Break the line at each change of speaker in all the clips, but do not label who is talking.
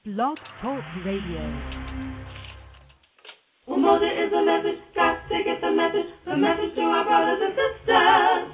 Blog Talk Radio.
Umoja is a message, got to get the message to our brothers and sisters.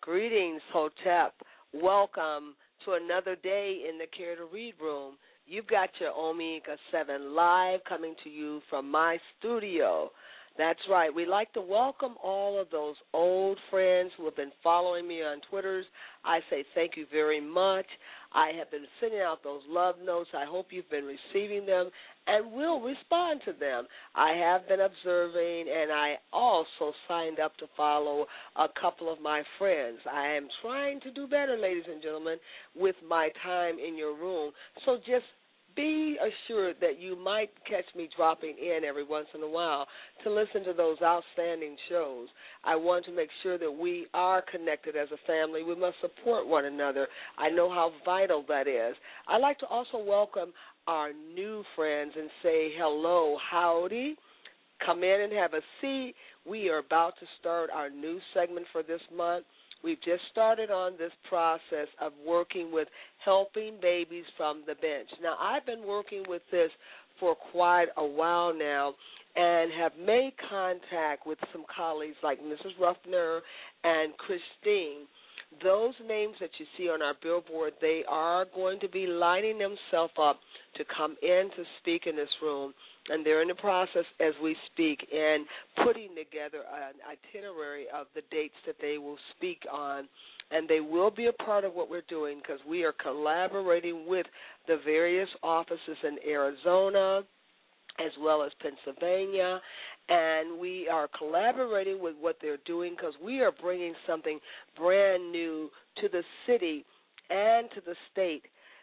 Greetings, Hotep. Welcome to another day in the Care to Read room. You've got your Omega 7 live coming to you from my studio. That's right. We'd like to welcome all of those old friends who have been following me on Twitters. I say thank you very much. I have been sending out those love notes. I hope you've been receiving them and will respond to them. I have been observing, and I also signed up to follow a couple of my friends. I am trying to do better, ladies and gentlemen, with my time in your room. So just be assured that you might catch me dropping in every once in a while to listen to those outstanding shows. I want to make sure that we are connected as a family. We must support one another. I know how vital that is. I'd like to also welcome our new friends and say hello, howdy. Come in and have a seat. We are about to start our new segment for this month. We've just started on this process of working with helping babies from the bench. Now, I've been working with this for quite a while now and have made contact with some colleagues like Mrs. Ruffner and Christine. Those names that you see on our billboard, they are going to be lining themselves up to come in to speak in this room, and they're in the process as we speak in putting together an itinerary of the dates that they will speak on, and they will be a part of what we're doing because we are collaborating with the various offices in Arizona as well as Pennsylvania, and we are collaborating with what they're doing because we are bringing something brand new to the city and to the state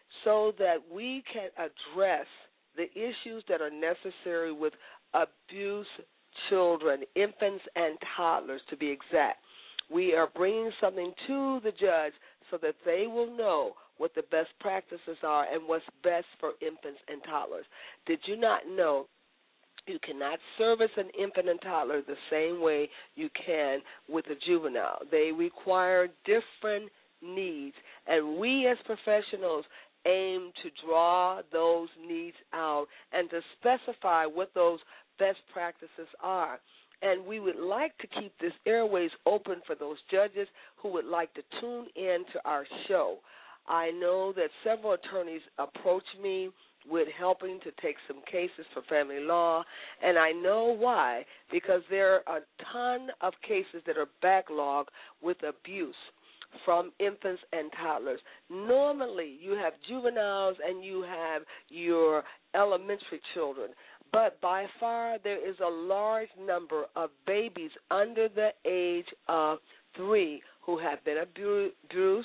so that we can address the issues that are necessary with abused children, infants and toddlers to be exact. We are bringing something to the judge so that they will know what the best practices are and what's best for infants and toddlers. Did you not know you cannot service an infant and toddler the same way you can with a juvenile? They require different needs, and we as professionals aim to draw those needs out and to specify what those best practices are. And we would like to keep this airways open for those judges who would like to tune in to our show. I know that several attorneys approach me with helping to take some cases for family law, and I know why, because there are a ton of cases that are backlogged with abuse from infants and toddlers. Normally, you have juveniles and you have your elementary children, but by far there is a large number of babies under the age of 3 who have been abused,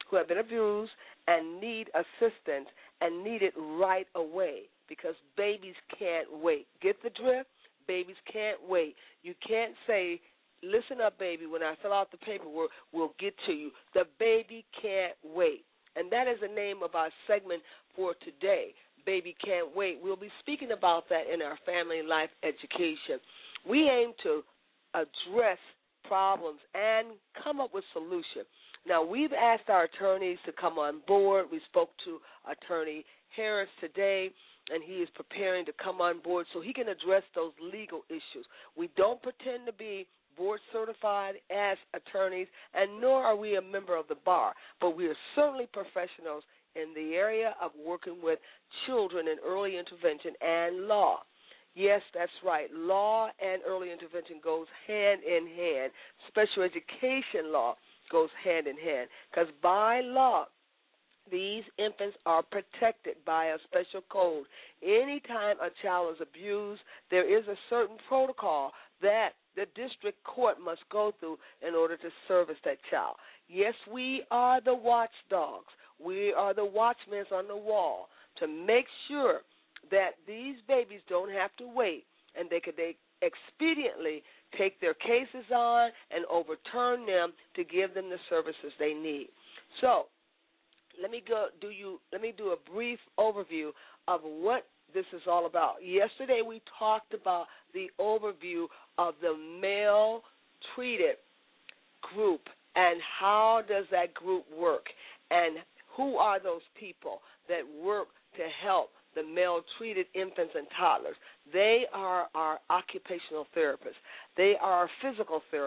and need assistance and need it right away because babies can't wait. Get the drift? Babies can't wait. You can't say, listen up, baby, when I fill out the paperwork, we'll get to you. The baby can't wait. And that is the name of our segment for today, Baby Can't Wait. We'll be speaking about that in our family life education. We aim to address problems and come up with solutions. Now, we've asked our attorneys to come on board. We spoke to Attorney Harris today, and he is preparing to come on board so he can address those legal issues. We don't pretend to be board certified as attorneys, and nor are we a member of the bar, but we are certainly professionals in the area of working with children in early intervention and law. Yes, that's right. Law and early intervention goes hand in hand. Special education law goes hand in hand because by law, these infants are protected by a special code. Anytime a child is abused, there is a certain protocol that the district court must go through in order to service that child. Yes, we are the watchdogs. We are the watchmen on the wall to make sure that these babies don't have to wait and they expediently take their cases on and overturn them to give them the services they need. So let me do a brief overview of what this is all about. Yesterday we talked about the overview of the male-treated group and how does that group work and who are those people that work to help the male-treated infants and toddlers. They are our occupational therapists. They are our physical therapists,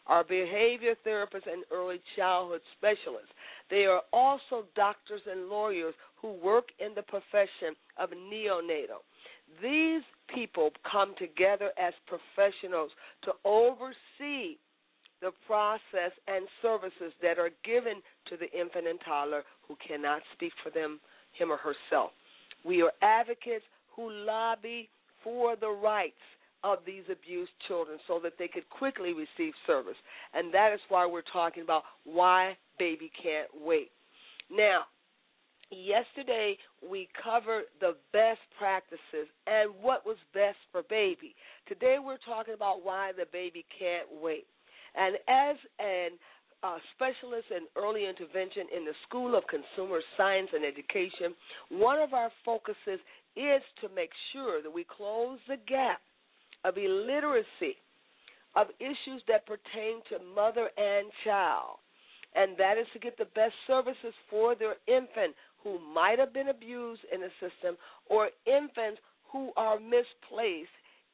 are behavior therapists and early childhood specialists. They are also doctors and lawyers who work in the profession of neonatal. These people come together as professionals to oversee the process and services that are given to the infant and toddler who cannot speak for him or herself. We are advocates who lobby for the rights of these abused children so that they could quickly receive service. And that is why we're talking about why baby can't wait. Now, yesterday we covered the best practices and what was best for baby. Today we're talking about why the baby can't wait. And as an specialist in early intervention in the School of Consumer Science and Education, one of our focuses is to make sure that we close the gap of illiteracy of issues that pertain to mother and child, and that is to get the best services for their infant who might have been abused in the system or infants who are misplaced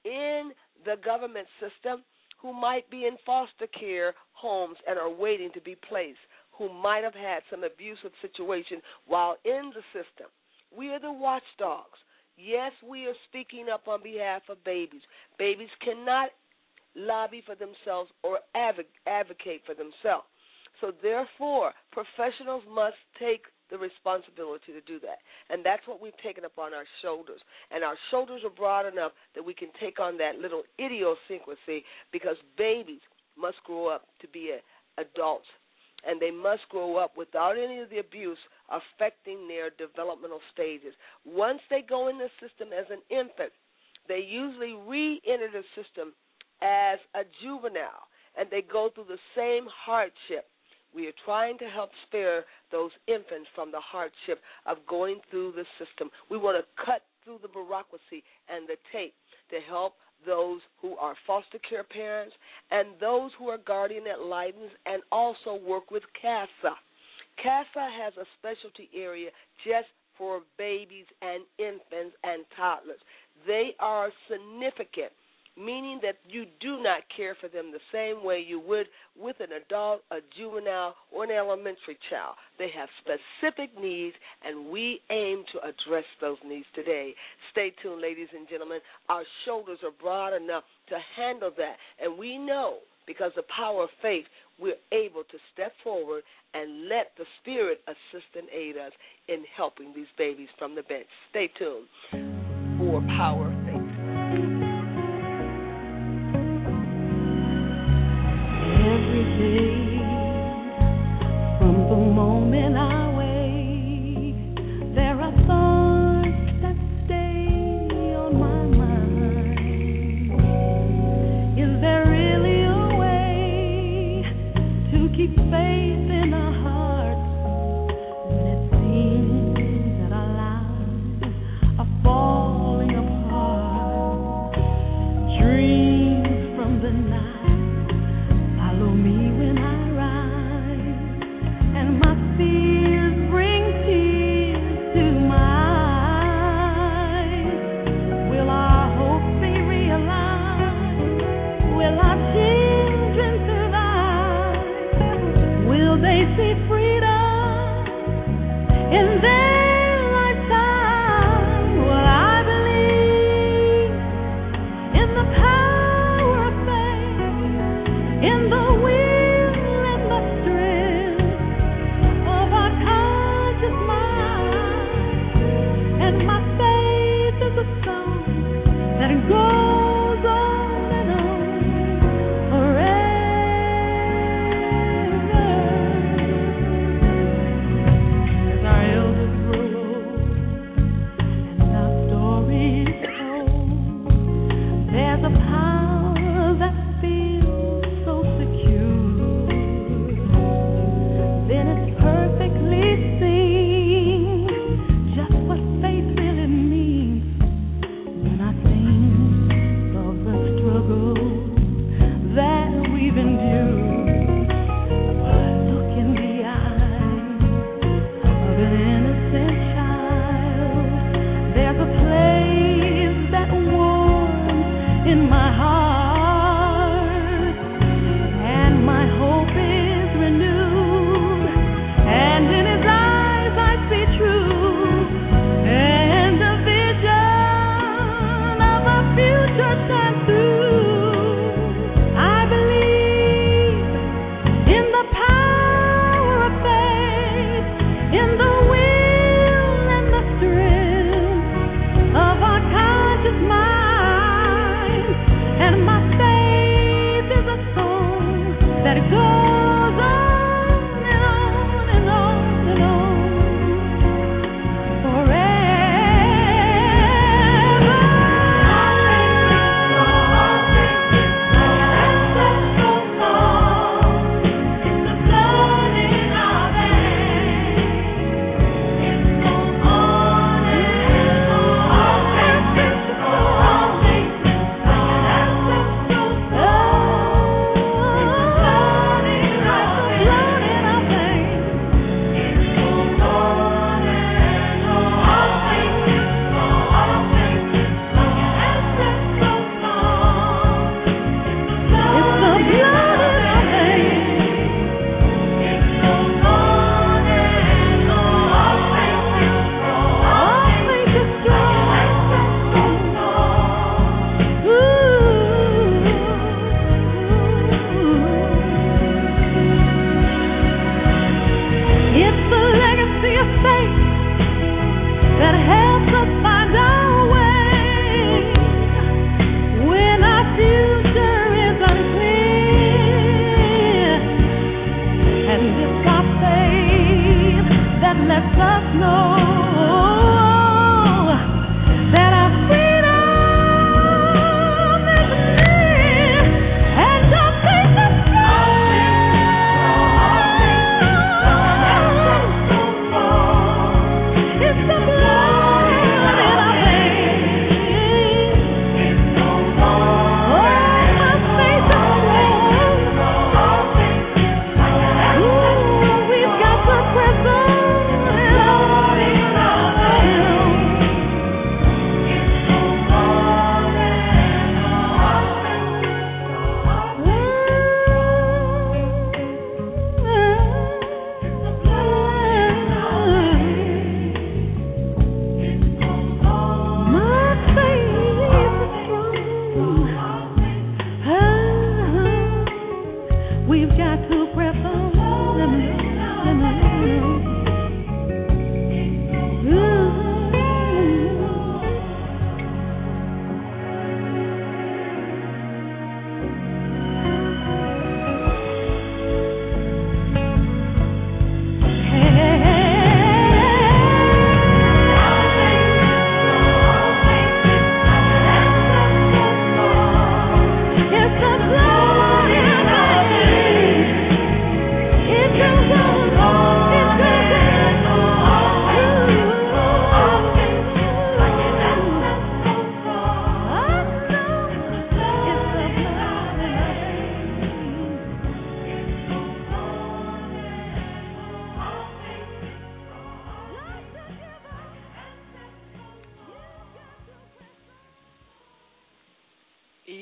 in the government system, who might be in foster care homes and are waiting to be placed, who might have had some abusive situation while in the system. We are the watchdogs. Yes, we are speaking up on behalf of babies. Babies cannot lobby for themselves or advocate for themselves. So therefore, professionals must take the responsibility to do that. And that's what we've taken up on our shoulders. And our shoulders are broad enough that we can take on that little idiosyncrasy, because babies must grow up to be adults, and they must grow up without any of the abuse affecting their developmental stages. Once they go in the system as an infant, they usually re-enter the system as a juvenile, and they go through the same hardship. We are trying to help spare those infants from the hardship of going through the system. We want to cut through the bureaucracy and the tape to help those who are foster care parents and those who are guardian ad litem, and also work with CASA. CASA has a specialty area just for babies and infants and toddlers. They are significant, meaning that you do not care for them the same way you would with an adult, a juvenile, or an elementary child. They have specific needs, and we aim to address those needs today. Stay tuned, ladies and gentlemen. Our shoulders are broad enough to handle that, and we know, because of the power of faith, we're able to step forward and let the Spirit assist and aid us in helping these babies from the bench. Stay tuned for Power of Faith.
Every day, from the moment I wake, there are thoughts that stay on my mind. Is there really a way to keep faith in our hearts when it seems that our lives are falling apart? Dreams from the night follow me when I rise, and my fears bring tears to my eyes. Will our hopes be realized? Will our children survive? Will they see freedom in their lifetime? Will I believe in the power of faith, in the will and the strength of our conscious mind? And my faith is a song that goes on and on forever. As our elders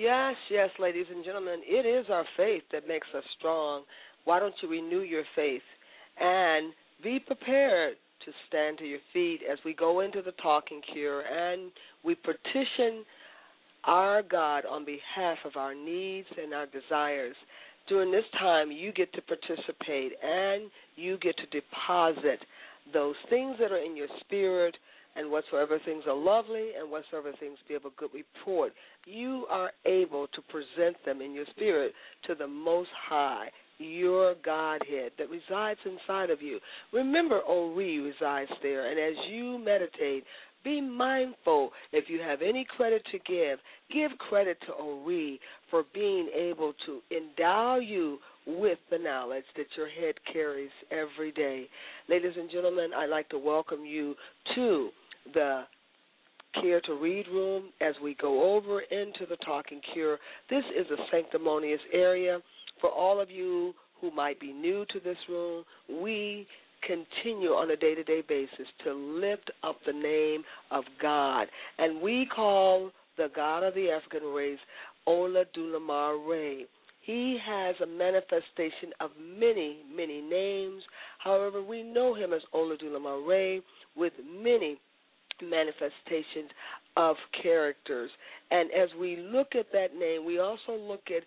Yes, ladies and gentlemen, it is our faith that makes us strong. Why don't you renew your faith and be prepared to stand to your feet as we go into the talking cure and we petition our God on behalf of our needs and our desires. During this time, you get to participate and you get to deposit those things that are in your spirit, and whatsoever things are lovely and whatsoever things be of a good report, you are able to present them in your spirit to the Most High, your Godhead that resides inside of you. Remember, Ori resides there, and as you meditate, be mindful. If you have any credit to give credit to Ori for being able to endow you with the knowledge that your head carries every day. Ladies and gentlemen, I'd like to welcome you to the Care to Read room as we go over into the Talking Cure. This is a sanctimonious area. For all of you who might be new to this room, we continue on a day-to-day basis to lift up the name of God. And we call the God of the African race Ola Dulamar Ray. He has a manifestation of many, many names. However, we know him as Ola Dulamar Ray with many manifestations of characters. And as we look at that name, we also look at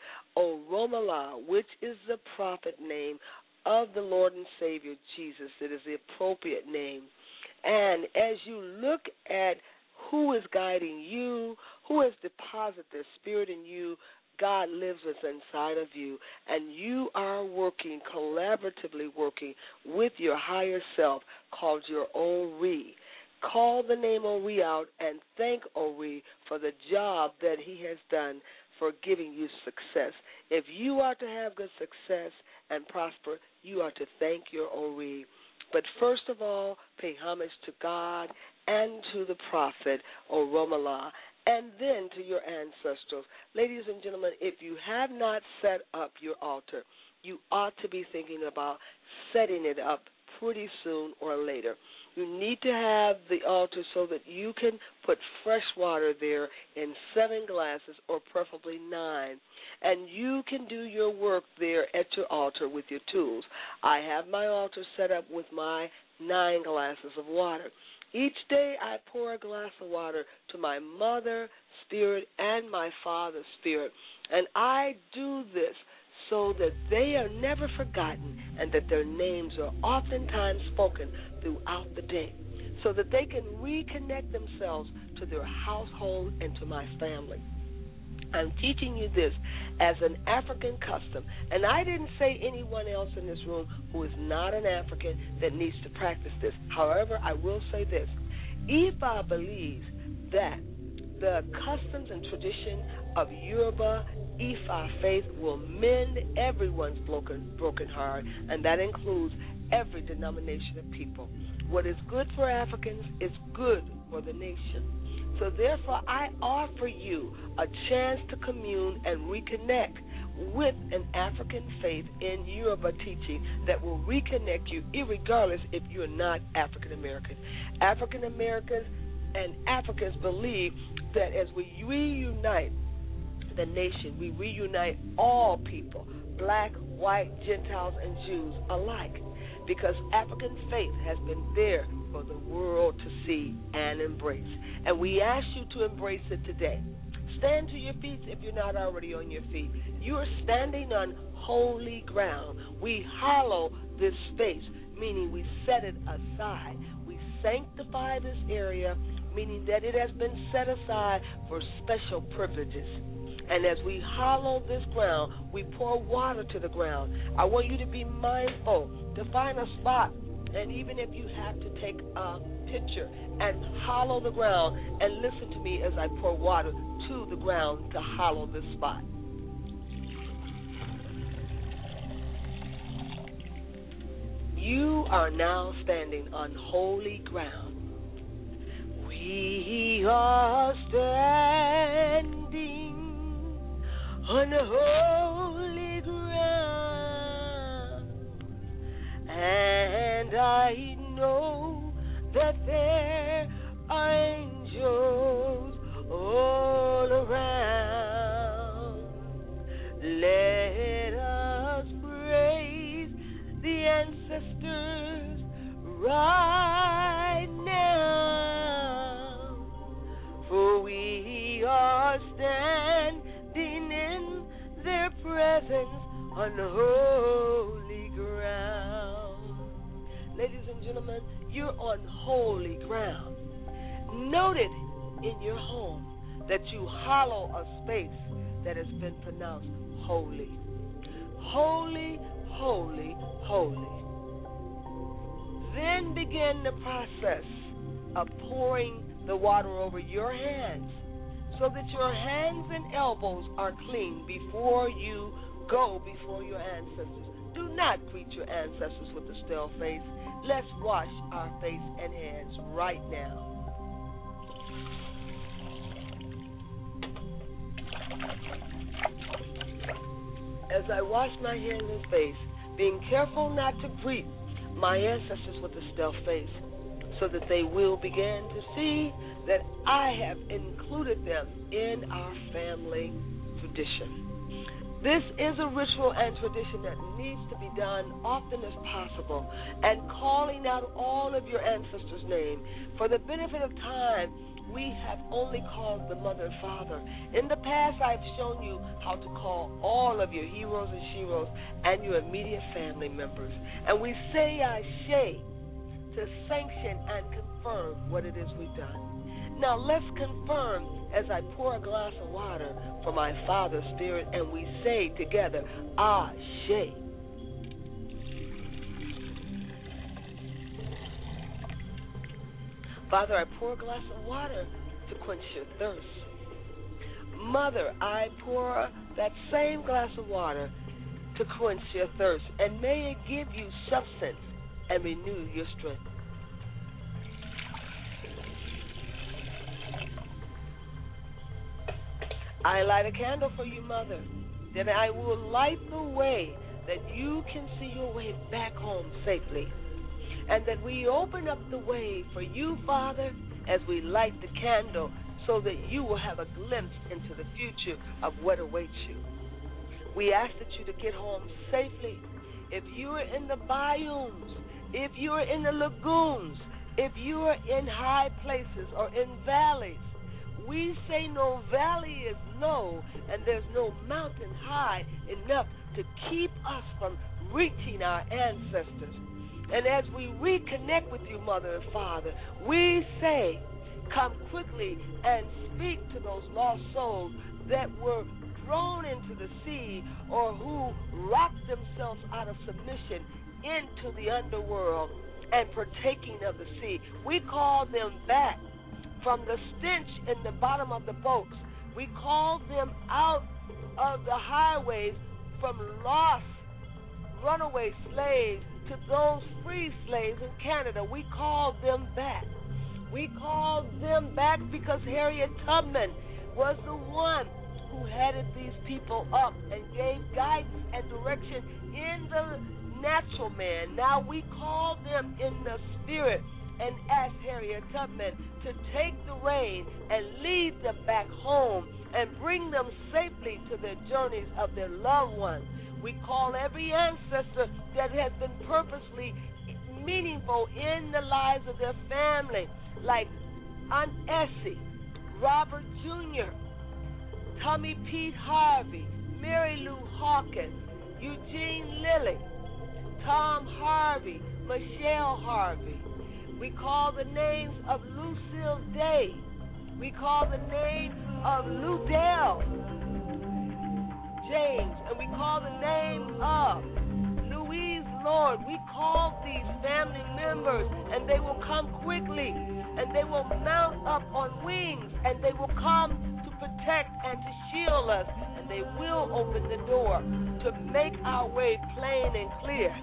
Oromala, which is the prophet name of the Lord and Savior Jesus. It is the appropriate name. And as you look at who is guiding you, who has deposited their spirit in you, God lives inside of you, and you are collaboratively working with your higher self called your Ori. Call the name Ori out and thank Ori for the job that he has done for giving you success. If you are to have good success and prosper, you are to thank your Ori. But first of all, pay homage to God and to the prophet Oromala, and then to your ancestors. Ladies and gentlemen, if you have not set up your altar, you ought to be thinking about setting it up pretty soon or later. You need to have the altar so that you can put fresh water there in 7 glasses or preferably 9. And you can do your work there at your altar with your tools. I have my altar set up with my 9 glasses of water. Each day I pour a glass of water to my mother spirit and my father spirit. And I do this so that they are never forgotten and that their names are oftentimes spoken throughout the day, so that they can reconnect themselves to their household and to my family. I'm teaching you this as an African custom, and I didn't say anyone else in this room who is not an African that needs to practice this. However, I will say this. Ifa believes that the customs and tradition of Yoruba Ifa faith will mend everyone's broken heart, and that includes every denomination of people. What is good for Africans is good for the nation. So therefore, I offer you a chance to commune and reconnect with an African faith in Yoruba teaching that will reconnect you irregardless if you're not African American. African Americans and Africans believe that as we reunite the nation, we reunite all people, black, white, Gentiles, and Jews alike, because African faith has been there for the world to see and embrace. And we ask you to embrace it today. Stand to your feet if you're not already on your feet. You are standing on holy ground. We hallow this space, meaning we set it aside. We sanctify this area, meaning that it has been set aside for special privileges. And as we hallow this ground, we pour water to the ground. I want you to be mindful to find a spot, and even if you have to take a picture and hallow the ground, and listen to me as I pour water to the ground to hallow this spot. You are now standing on holy ground. We are standing on holy ground, and I know that there are angels all around. right now, for we are standing in their presence on holy ground. Ladies and gentlemen, you're on holy ground. Note it in your home that you hollow a space that has been pronounced holy. Holy, holy, holy. Then begin the process of pouring the water over your hands so that your hands and elbows are clean before you go before your ancestors. Do not greet your ancestors with a stale face. Let's wash our face and hands right now. As I wash my hands and face, being careful not to greet my ancestors with a stale face, so that they will begin to see that I have included them in our family tradition. This is a ritual and tradition that needs to be done often as possible, and calling out all of your ancestors' name. For the benefit of time, we have only called the mother and father. In the past, I've shown you how to call all of your heroes and sheroes and your immediate family members. And we say Ashe to sanction and confirm what it is we've done. Now let's confirm as I pour a glass of water for my father's spirit, and we say together, Ashe. Father, I pour a glass of water to quench your thirst. Mother, I pour that same glass of water to quench your thirst, and may it give you substance and renew your strength. I light a candle for you, Mother, that I will light the way that you can see your way back home safely, and that we open up the way for you, Father, as we light the candle, so that you will have a glimpse into the future of what awaits you. We ask that you to get home safely. If you are in the biomes, if you are in the lagoons, if you are in high places or in valleys, we say no valley is low, and there's no mountain high enough to keep us from reaching our ancestors. And as we reconnect with you, Mother and Father, we say, come quickly and speak to those lost souls that were thrown into the sea or who rocked themselves out of submission into the underworld and partaking of the sea. We call them back from the stench in the bottom of the boats. We call them out of the highways from lost runaway slaves to those free slaves in Canada. We call them back. We call them back because Harriet Tubman was the one who headed these people up and gave guidance and direction in the natural man. Now we call them in the spirit and ask Harriet Tubman to take the reign and lead them back home and bring them safely to their journeys of their loved ones. We call every ancestor that has been purposely meaningful in the lives of their family, like Aunt Essie, Robert Jr., Tommy Pete Harvey, Mary Lou Hawkins, Eugene Lilly, Tom Harvey, Michelle Harvey. We call the names of Lucille Day. We call the name of Lou Dell James, and we call the name of Louise Lord. We call these family members, and they will come quickly, and they will mount up on wings, and they will come to protect and to shield us, and they will open the door to make our way plain and clear.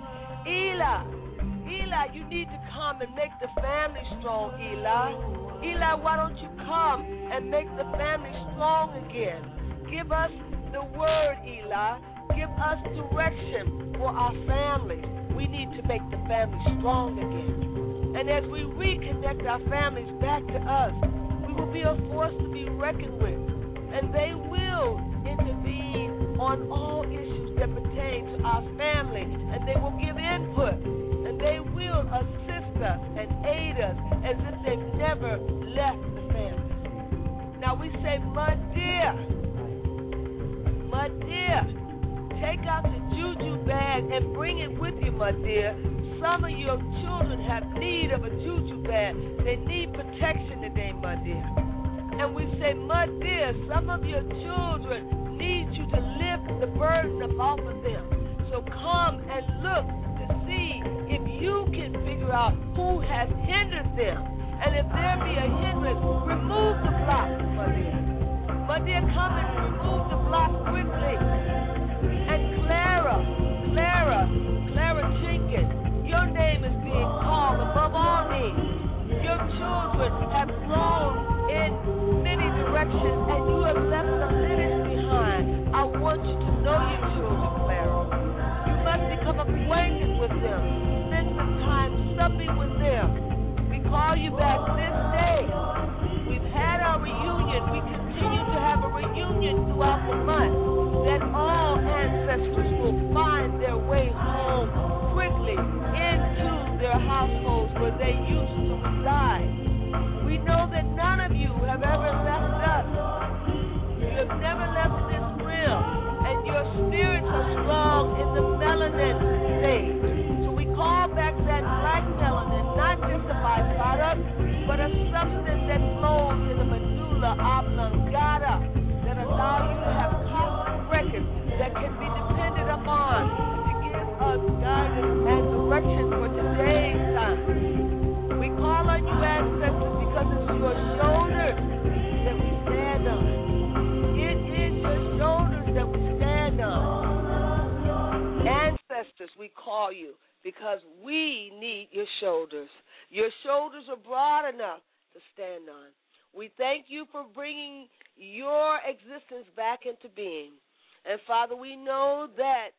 Eli, you need to come and make the family strong, Eli, why don't you come and make the family strong again? Give us the word, Eli. Give us direction for our families. We need to make the family strong again. And as we reconnect our families back to us, we will be a force to be reckoned with. And they will intervene on all issues that pertain to our family. And they will give input. And they will assist us and aid us as if they've never left the family. Now we say, my dear, take out the juju bag and bring it with you, my dear. Some of your children have need of a juju bag. They need protection today, my dear. And we say, my dear, some of your children need you to lift the burden off of them. So come and look to see if you can figure out who has hindered them. And if there be a hindrance, remove the block, my dear. My dear, come and remove the block quickly. And Clara Jenkins, your name is being called above all names. Your children have grown in many directions, and you have left some lineage behind. I want you to know your children, Clara. You must become acquainted with them. Spend some time supping with them. We call you back this day. We've had our reunion. We continue to have a reunion throughout the month, that all ancestors will find their way home quickly into their households where they used to reside. We know that none of you have ever left us. You have never left this realm, and your spirits are strong in the melanin stage. So we call back that black melanin, not just a byproduct, but a substance that flows in the medulla oblongata that allows you to have cosmic records that can be depended upon to give us guidance and direction for today's time. We call on you, ancestors, because it's your shoulders that we stand on. It is your shoulders that we stand on. Ancestors, we call you because we need your shoulders. Your shoulders are broad enough to stand on. We thank you for bringing your existence back into being. And, Father, we know that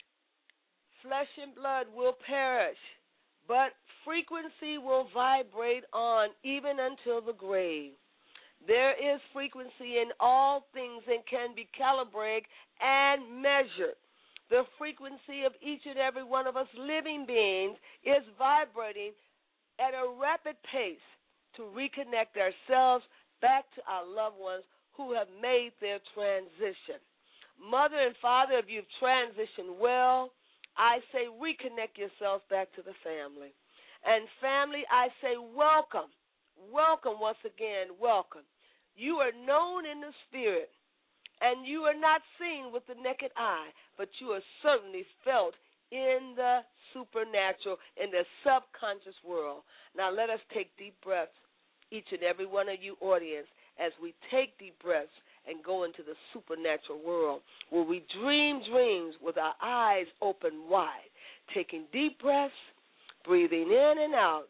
flesh and blood will perish, but frequency will vibrate on even until the grave. There is frequency in all things and can be calibrated and measured. The frequency of each and every one of us living beings is vibrating at a rapid pace to reconnect ourselves back to our loved ones who have made their transition. Mother and father, if you've transitioned well, I say reconnect yourselves back to the family. And family, I say welcome. Welcome once again, welcome. You are known in the spirit, and you are not seen with the naked eye, but you are certainly felt in the supernatural, in the subconscious world. Now let us take deep breaths, each and every one of you audience, as we take deep breaths and go into the supernatural world where we dream dreams with our eyes open wide, taking deep breaths, breathing in and out,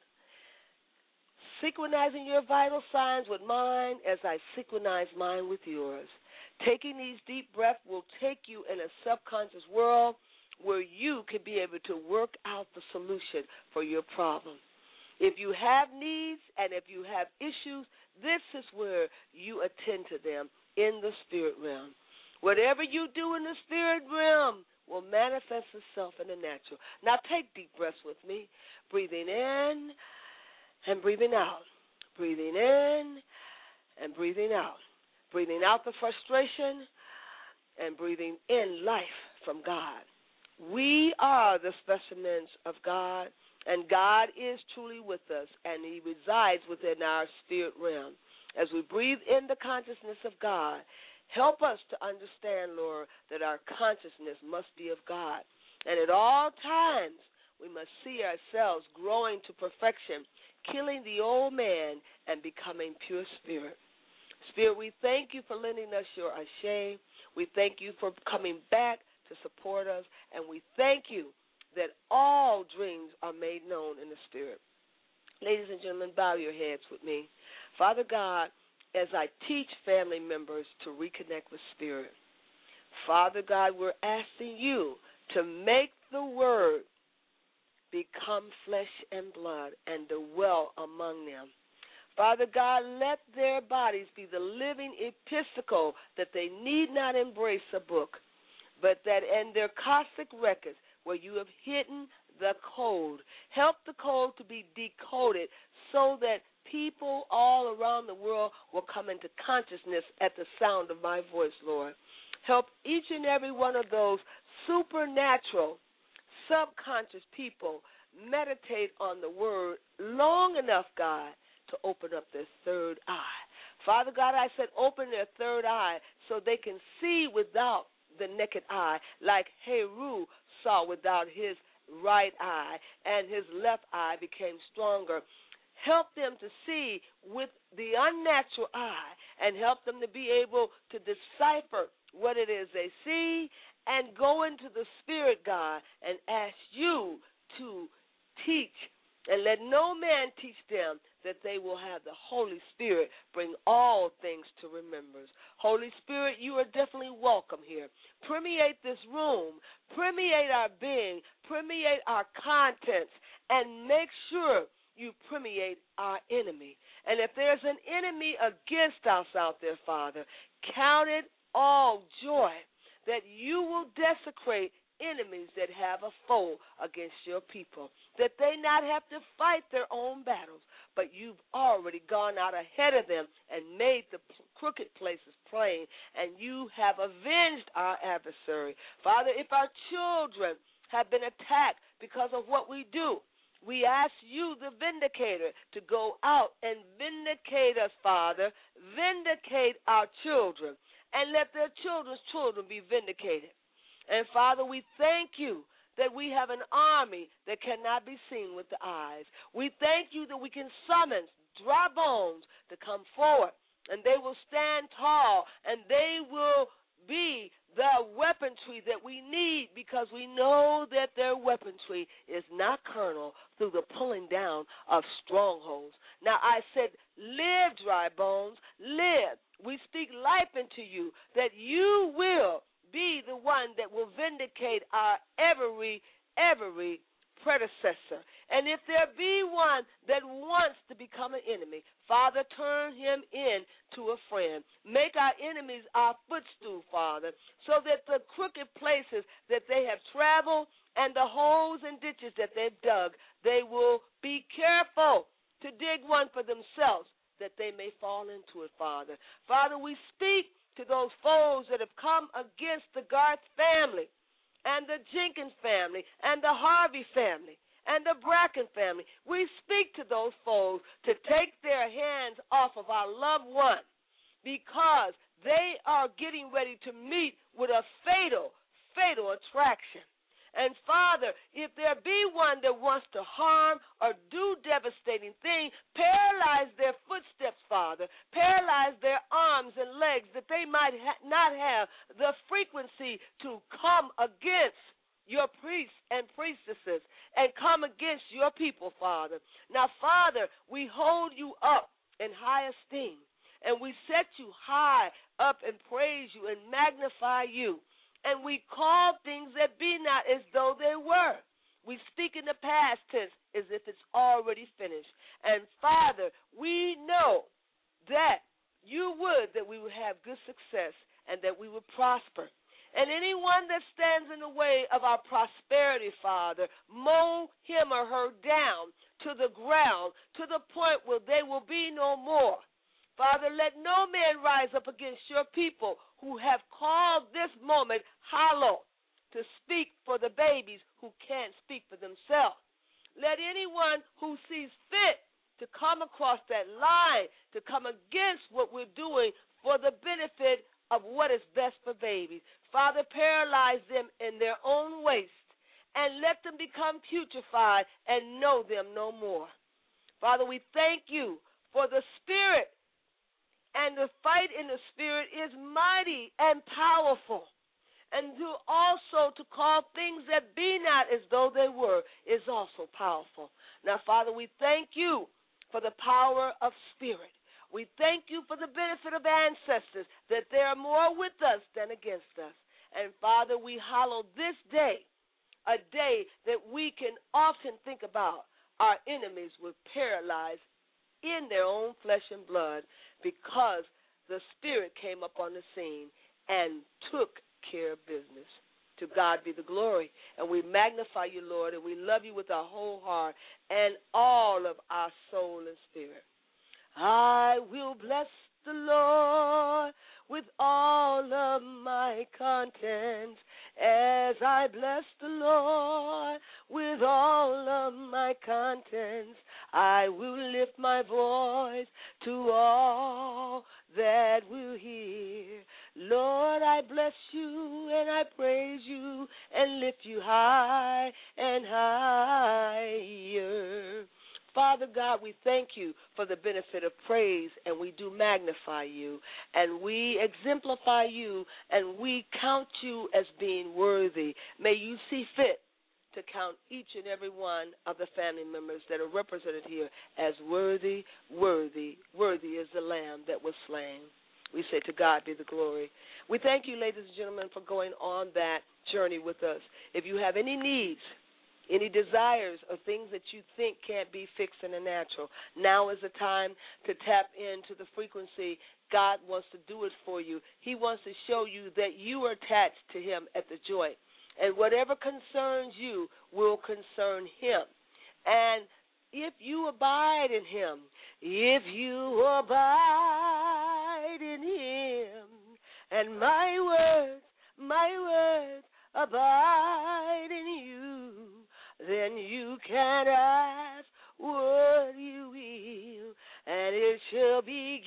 synchronizing your vital signs with mine as I synchronize mine with yours. Taking these deep breaths will take you in a subconscious world where you can be able to work out the solution for your problem. If you have needs and if you have issues, this is where you attend to them in the spirit realm. Whatever you do in the spirit realm will manifest itself in the natural. Now take deep breaths with me, breathing in and breathing out, breathing in and breathing out, breathing out the frustration and breathing in life from God. We are the specimens of God, and God is truly with us, and he resides within our spirit realm. As we breathe in the consciousness of God, help us to understand, Lord, that our consciousness must be of God. And at all times, we must see ourselves growing to perfection, killing the old man and becoming pure spirit. Spirit, we thank you for lending us your Ashe. We thank you for coming back to support us, and we thank you that all dreams are made known in the spirit. Ladies and gentlemen, bow your heads with me. Father God, as I teach family members to reconnect with spirit, Father God, we're asking you to make the word become flesh and blood and dwell among them. Father God, let their bodies be the living epistle that they need not embrace a book, but that in their cosmic records where you have hidden the code. Help the code to be decoded so that people all around the world will come into consciousness at the sound of my voice, Lord. Help each and every one of those supernatural, subconscious people meditate on the word long enough, God, to open up their third eye. Father God, I said open their third eye so they can see without the naked eye, like Heru saw without his right eye, and his left eye became stronger. Help them to see with the unnatural eye, and help them to be able to decipher what it is they see and go into the Spirit, God, and ask you to teach. And let no man teach them, that they will have the Holy Spirit bring all things to remembrance. Holy Spirit, you are definitely welcome here. Permeate this room, permeate our being, permeate our contents, and make sure you permeate our enemy. And if there's an enemy against us out there, Father, count it all joy that you will desecrate enemies that have a foe against your people, that they not have to fight their own battles, but you've already gone out ahead of them and made the crooked places plain, and you have avenged our adversary. Father, if our children have been attacked because of what we do, we ask you, the vindicator, to go out and vindicate us, Father. Vindicate our children, and let their children's children be vindicated. And, Father, we thank you that we have an army that cannot be seen with the eyes. We thank you that we can summon dry bones to come forward, and they will stand tall, and they will be the weaponry that we need, because we know that their weaponry is not carnal through the pulling down of strongholds. Now, I said, live, dry bones, live. We speak life into you, that you will be the one that will vindicate our every predecessor. And if there be one that wants to become an enemy, Father, turn him into a friend. Make our enemies our footstool, Father, so that the crooked places that they have traveled and the holes and ditches that they've dug, they will be careful to dig one for themselves, that they may fall into it, Father. Father, we speak to those foes that have come against the Garth family and the Jenkins family and the Harvey family and the Bracken family. We speak to those foes to take their hands off of our loved one, because they are getting ready to meet with a fatal attraction. And, Father, if there be one that wants to harm or do devastating things, paralyze their footsteps, Father, paralyze their arms and legs, that they might not have the frequency to come against your priests and priestesses and come against your people, Father. Now, Father, we hold you up in high esteem, and we set you high up and praise you and magnify you. And we call things that be not as though they were. We speak in the past tense as if it's already finished. And, Father, we know that you would, that we would have good success and that we would prosper. And anyone that stands in the way of our prosperity, Father, mow him or her down to the ground, to the point where they will be no more. Father, let no man rise up against your people who have called this moment hollow to speak for the babies who can't speak for themselves. Let anyone who sees fit to come across that line, to come against what we're doing for the benefit of what is best for babies, Father, paralyze them in their own waste and let them become putrefied and know them no more. Father, we thank you for the Spirit. And the fight in the Spirit is mighty and powerful. And to call things that be not as though they were is also powerful. Now, Father, we thank you for the power of Spirit. We thank you for the benefit of ancestors, that they are more with us than against us. And, Father, we hallow this day, a day that we can often think about our enemies were paralyzed in their own flesh and blood, because the Spirit came up on the scene and took care of business. To God be the glory. And we magnify you, Lord, and we love you with our whole heart and all of our soul and spirit. I will bless the Lord with all of my contents, as I bless the Lord with all of my contents. I will lift my voice to all that will hear. Lord, I bless you and I praise you and lift you high and higher. Father God, we thank you for the benefit of praise, and we do magnify you, and we exemplify you, and we count you as being worthy. May you see fit to count each and every one of the family members that are represented here as worthy, worthy, worthy is the Lamb that was slain. We say to God be the glory. We thank you, ladies and gentlemen, for going on that journey with us. If you have any needs, any desires or things that you think can't be fixed in the natural, now is the time to tap into the frequency. God wants to do it for you. He wants to show you that you are attached to him at the joint. And whatever concerns you will concern him. And if you abide in him, if you abide in him, and my words abide in you, then you can ask what you will, and it shall be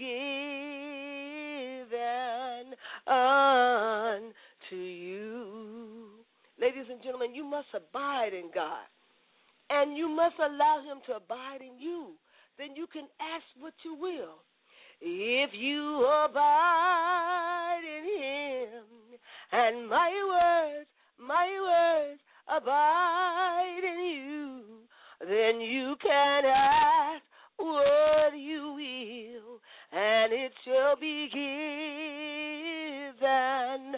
given unto you. Ladies and gentlemen, you must abide in God, and you must allow him to abide in you. Then you can ask what you will. If you abide in him, and my words abide in you, then you can ask what you will, and it shall be given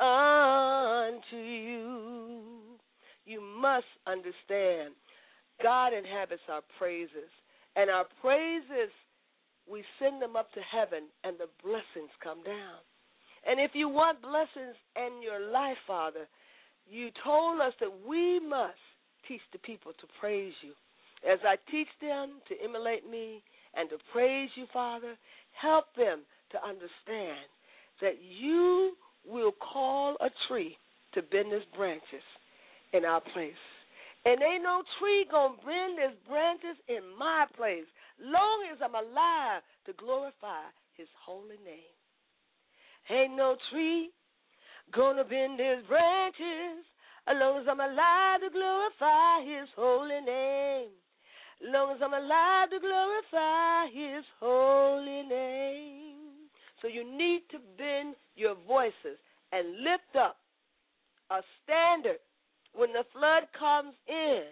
unto you. You must understand, God inhabits our praises, and our praises, we send them up to heaven, and the blessings come down. And if you want blessings in your life, Father, you told us that we must teach the people to praise you. As I teach them to emulate me and to praise you, Father, help them to understand that you will call a tree to bend its branches in our place. And ain't no tree going to bend its branches in my place long as I'm alive to glorify his holy name. Ain't no tree going to bend its branches as long as I'm alive to glorify his holy name. As long as I'm alive to glorify his holy name. So you need to bend your voices and lift up a standard when the flood comes in.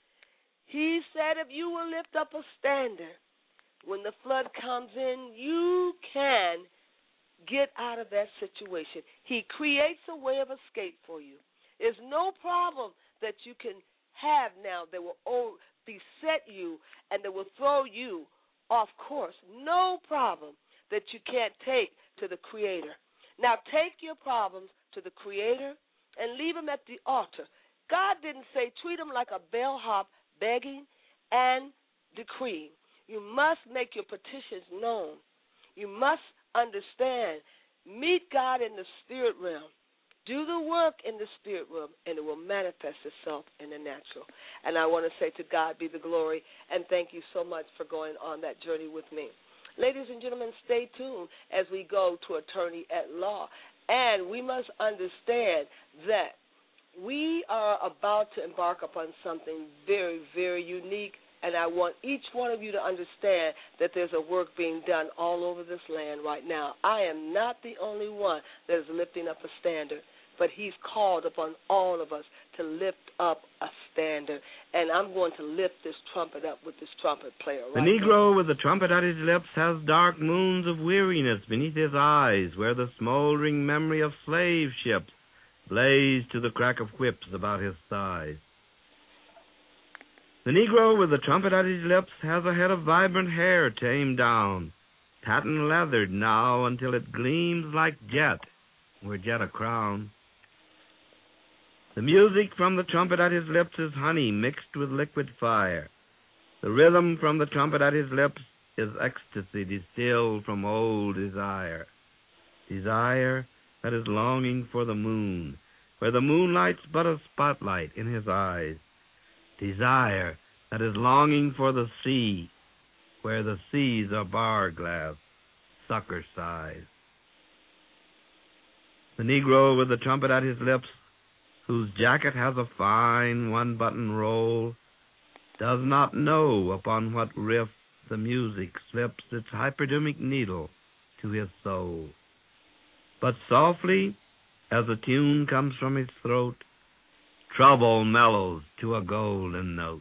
He said if you will lift up a standard, when the flood comes in, you can get out of that situation. He creates a way of escape for you. There's no problem that you can have now that will beset you and that will throw you off course. No problem that you can't take to the Creator. Now take your problems to the Creator and leave them at the altar. God didn't say treat them like a bellhop begging and decreeing. You must make your petitions known. You must understand. Meet God in the spirit realm. Do the work in the spirit realm, and it will manifest itself in the natural. And I want to say to God be the glory, and thank you so much for going on that journey with me. Ladies and gentlemen, stay tuned as we go to Attorney at Law. And we must understand that we are about to embark upon something very, very unique, and I want each one of you to understand that there's a work being done all over this land right now. I am not the only one that is lifting up a standard, but he's called upon all of us to lift up a standard, and I'm going to lift this trumpet up with this trumpet player right
The Negro with the trumpet at his lips has dark moons of weariness beneath his eyes, where the smoldering memory of slave ships blaze to the crack of whips about his thighs. The Negro with the trumpet at his lips has a head of vibrant hair tamed down, patent-leathered now until it gleams like jet, were jet a crown. The music from the trumpet at his lips is honey mixed with liquid fire. The rhythm from the trumpet at his lips is ecstasy distilled from old desire. Desire that is longing for the moon, where the moonlight's but a spotlight in his eyes. Desire that is longing for the sea, where the seas are bar glass, sucker size. The Negro with the trumpet at his lips, whose jacket has a fine one-button roll, does not know upon what riff the music slips its hypodermic needle to his soul. But softly, as a tune comes from his throat, trouble mellows to a golden note.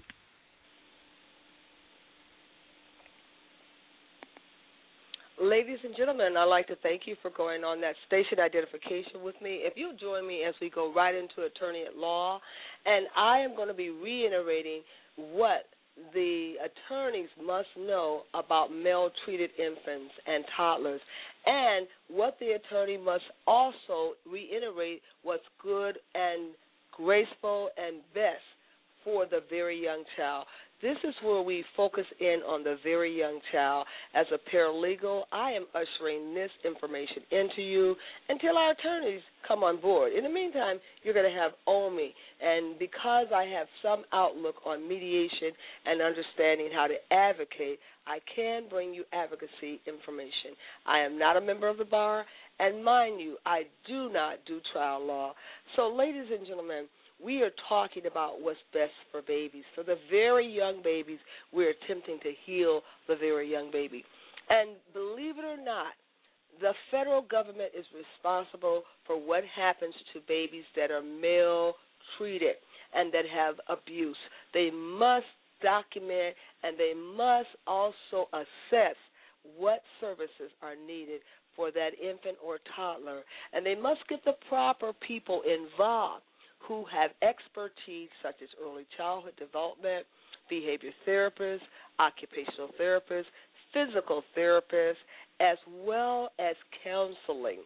Ladies and gentlemen, I'd like to thank you for going on that station identification with me. If you'll join me as we go right into Attorney at Law, and I am going to be reiterating what the attorneys must know about maltreated infants and toddlers, and what the attorney must also reiterate what's good and graceful and best for the very young child. This is where we focus in on the very young child. As a paralegal, I am ushering this information into you until our attorneys come on board. In the meantime, you're going to have Omi, and because I have some outlook on mediation and understanding how to advocate, I can bring you advocacy information. I am not a member of the bar, and mind you, I do not do trial law. So, ladies and gentlemen, we are talking about what's best for babies. For the very young babies, we're attempting to heal the very young baby. And believe it or not, the federal government is responsible for what happens to babies that are maltreated and that have abuse. They must document and they must also assess what services are needed for that infant or toddler. And they must get the proper people involved who have expertise such as early childhood development, behavior therapists, occupational therapists, physical therapists, as well as counseling.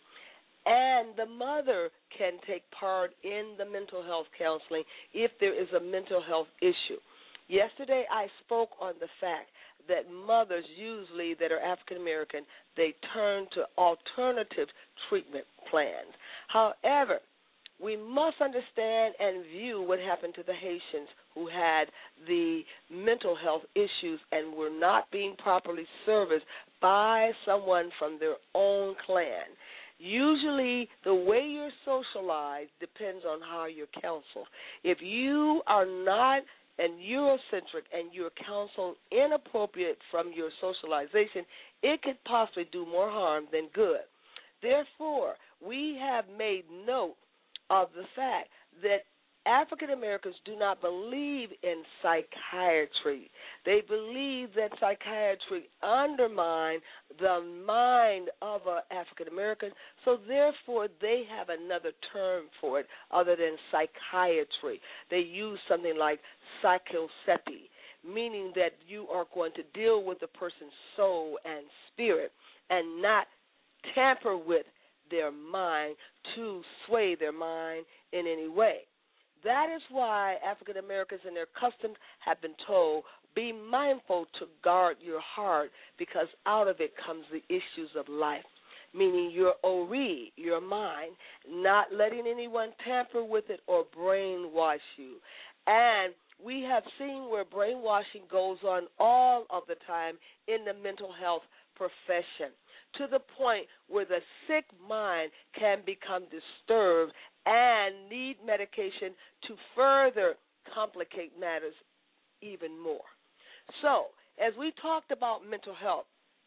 And the mother can take part in the mental health counseling if there is a mental health issue. Yesterday I spoke on the fact that mothers usually that are African American, they turn to alternative treatment plans. However, we must understand and view what happened to the Haitians who had the mental health issues and were not being properly serviced by someone from their own clan. Usually the way you're socialized depends on how you're counseled. If you are not and Eurocentric and you're counseled inappropriate from your socialization, it could possibly do more harm than good. Therefore, we have made note of the fact that African Americans do not believe in psychiatry. They believe that psychiatry undermines the mind of an African American, so therefore they have another term for it other than psychiatry. They use something like psychosepy, meaning that you are going to deal with the person's soul and spirit and not tamper with their mind to sway their mind in any way. That is why African Americans in their customs have been told, be mindful to guard your heart because out of it comes the issues of life, meaning your ori, your mind, not letting anyone tamper with it or brainwash you. And we have seen where brainwashing goes on all of the time in the mental health profession, to the point where the sick mind can become disturbed and need medication to further complicate matters even more. So, as we talked about mental health,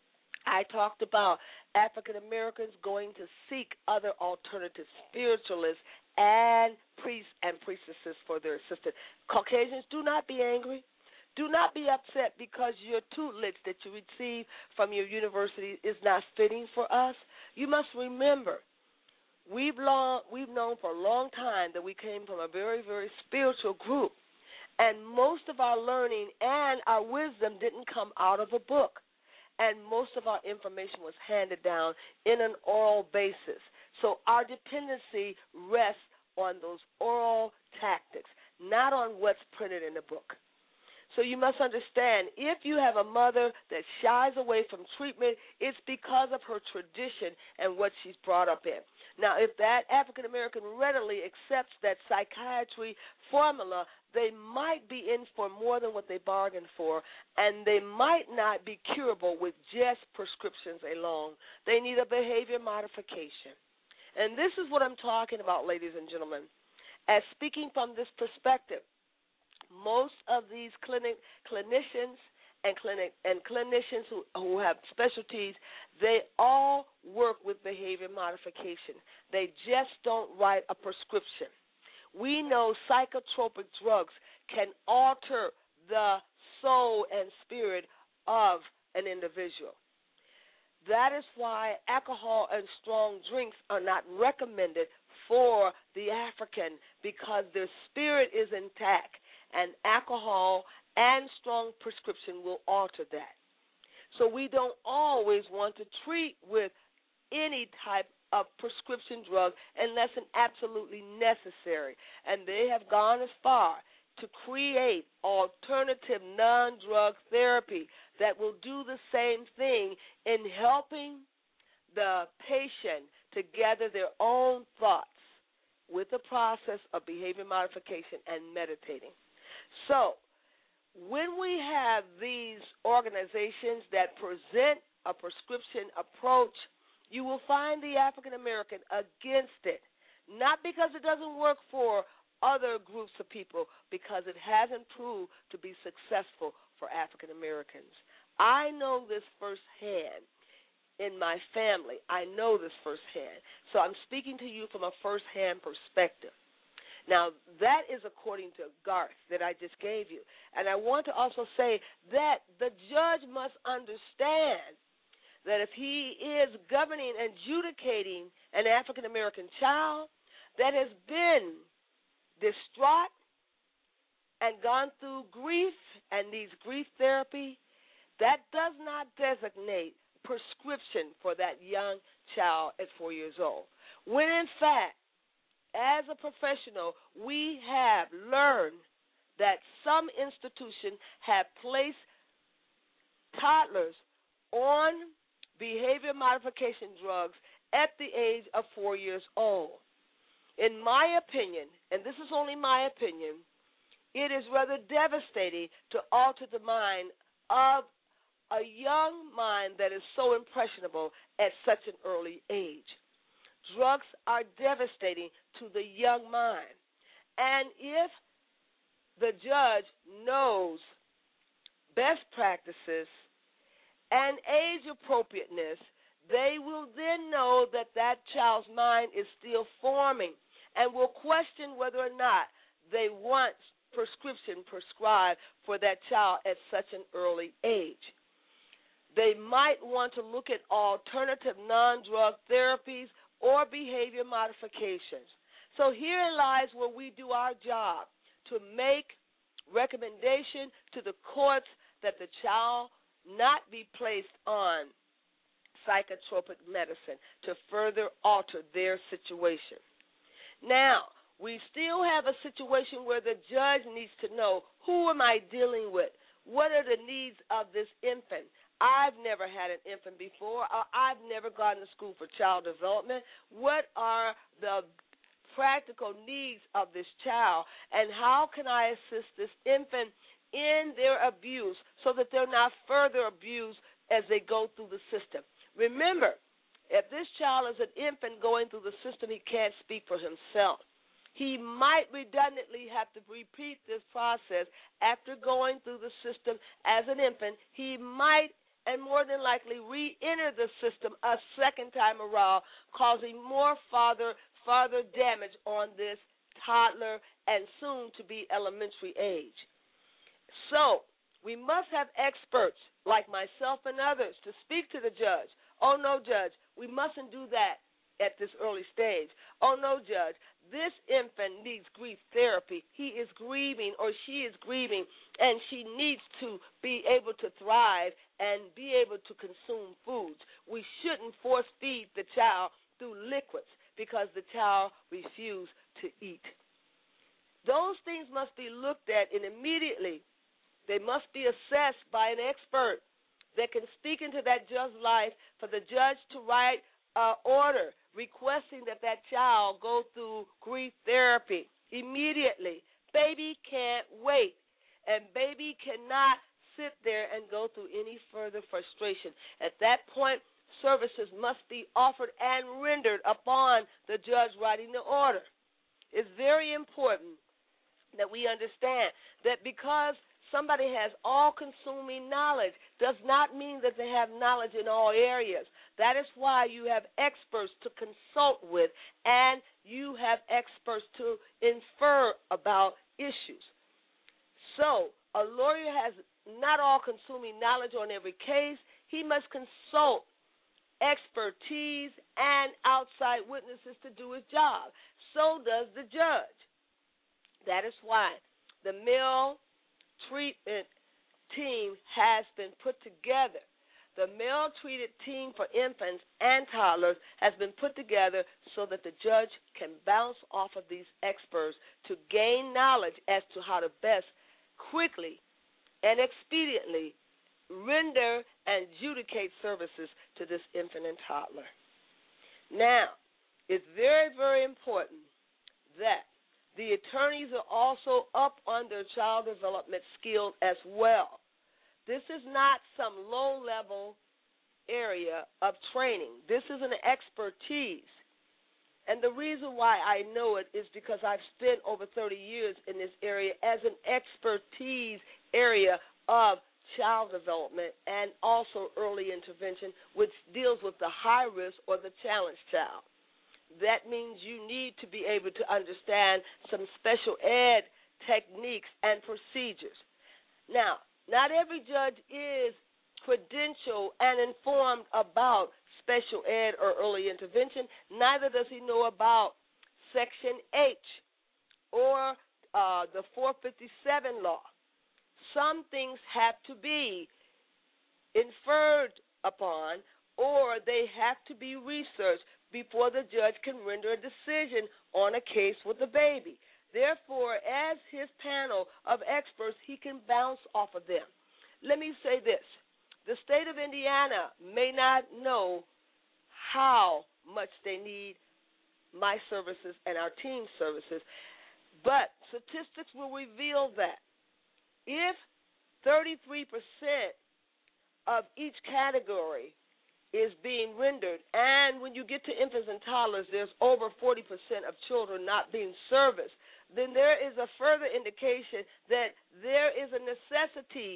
I talked about African Americans going to seek other alternative spiritualists and priests and priestesses for their assistance. Caucasians, do not be angry. Do not be upset because your tutelage that you receive from your university is not fitting for us. You must remember, we've known for a long time that we came from a very, very spiritual group, and most of our learning and our wisdom didn't come out of a book, and most of our information was handed down in an oral basis. So our dependency rests on those oral tactics, not on what's printed in the book. So you must understand, if you have a mother that shies away from treatment, it's because of her tradition and what she's brought up in. Now, if that African American readily accepts that psychiatry formula, they might be in for more than what they bargained for, and they might not be curable with just prescriptions alone. They need a behavior modification. And this is what I'm talking about, ladies and gentlemen. As speaking from this perspective, most of these clinicians and clinicians who have specialties, they all work with behavior modification. They just don't write a prescription. We know psychotropic drugs can alter the soul and spirit of an individual. That is why alcohol and strong drinks are not recommended for the African, because their spirit is intact, and alcohol and strong prescription will alter that. So we don't always want to treat with any type of prescription drug unless it's absolutely necessary. And they have gone as far to create alternative non-drug therapy that will do the same thing in helping the patient to gather their own thoughts with the process of behavior modification and meditating. So when we have these organizations that present a prescription approach, you will find the African American against it, not because it doesn't work for other groups of people, because it hasn't proved to be successful for African Americans. I know this firsthand in my family. I know this firsthand. So I'm speaking to you from a firsthand perspective. Now, that is according to Garth that I just gave you. And I want to also say that the judge must understand that if he is governing and adjudicating an African-American child that has been distraught and gone through grief and needs grief therapy, that does not designate prescription for that young child at 4 years old. When, in fact, as a professional, we have learned that some institutions have placed toddlers on behavior modification drugs at the age of 4 years old. In my opinion, and this is only my opinion, it is rather devastating to alter the mind of a young mind that is so impressionable at such an early age. Drugs are devastating to the young mind. And if the judge knows best practices and age appropriateness, they will then know that that child's mind is still forming and will question whether or not they want prescription prescribed for that child at such an early age. They might want to look at alternative non-drug therapies or behavior modifications. So herein lies where we do our job, to make recommendation to the courts that the child not be placed on psychotropic medicine to further alter their situation. Now, we still have a situation where the judge needs to know, who am I dealing with? What are the needs of this infant? I've never had an infant before. I've never gone to school for child development. What are the practical needs of this child, and how can I assist this infant in their abuse so that they're not further abused as they go through the system? Remember, if this child is an infant going through the system, he can't speak for himself. He might redundantly have to repeat this process after going through the system as an infant. He might and more than likely re-enter the system a second time around, causing more further damage on this toddler and soon to be elementary age. So we must have experts like myself and others to speak to the judge. Oh, no, judge, we mustn't do that at this early stage. Oh, no, judge, this infant needs grief therapy. He is grieving or she is grieving, and she needs to be able to thrive and be able to consume foods. We shouldn't force feed the child through liquids because the child refused to eat. Those things must be looked at, and immediately they must be assessed by an expert that can speak into that judge's life for the judge to write an order requesting that that child go through grief therapy immediately. Baby can't wait, and baby cannot sit there and go through any further frustration. At that point, services must be offered and rendered upon the judge writing the order. It's very important that we understand that because somebody has all-consuming knowledge does not mean that they have knowledge in all areas. That is why you have experts to consult with, and you have experts to infer about issues. So a lawyer has not all-consuming knowledge on every case. He must consult expertise and outside witnesses to do his job. So does the judge. That is why the male treatment team has been put together. The male treated team for infants and toddlers has been put together so that the judge can bounce off of these experts to gain knowledge as to how to best quickly and expediently render and adjudicate services to this infant and toddler. Now, it's very, very important that the attorneys are also up on their child development skills as well. This is not some low-level area of training. This is an expertise. And the reason why I know it is because I've spent over 30 years in this area as an expertise area of child development and also early intervention, which deals with the high risk or the challenged child. That means you need to be able to understand some special ed techniques and procedures. Now, not every judge is credentialed and informed about special ed or early intervention. Neither does he know about Section H or the 457 law. Some things have to be inferred upon, or they have to be researched before the judge can render a decision on a case with the baby. Therefore, as his panel of experts, he can bounce off of them. Let me say this. The state of Indiana may not know how much they need my services and our team services, but statistics will reveal that if 33% of each category is being rendered, and when you get to infants and toddlers, there's over 40% of children not being serviced, then there is a further indication that there is a necessity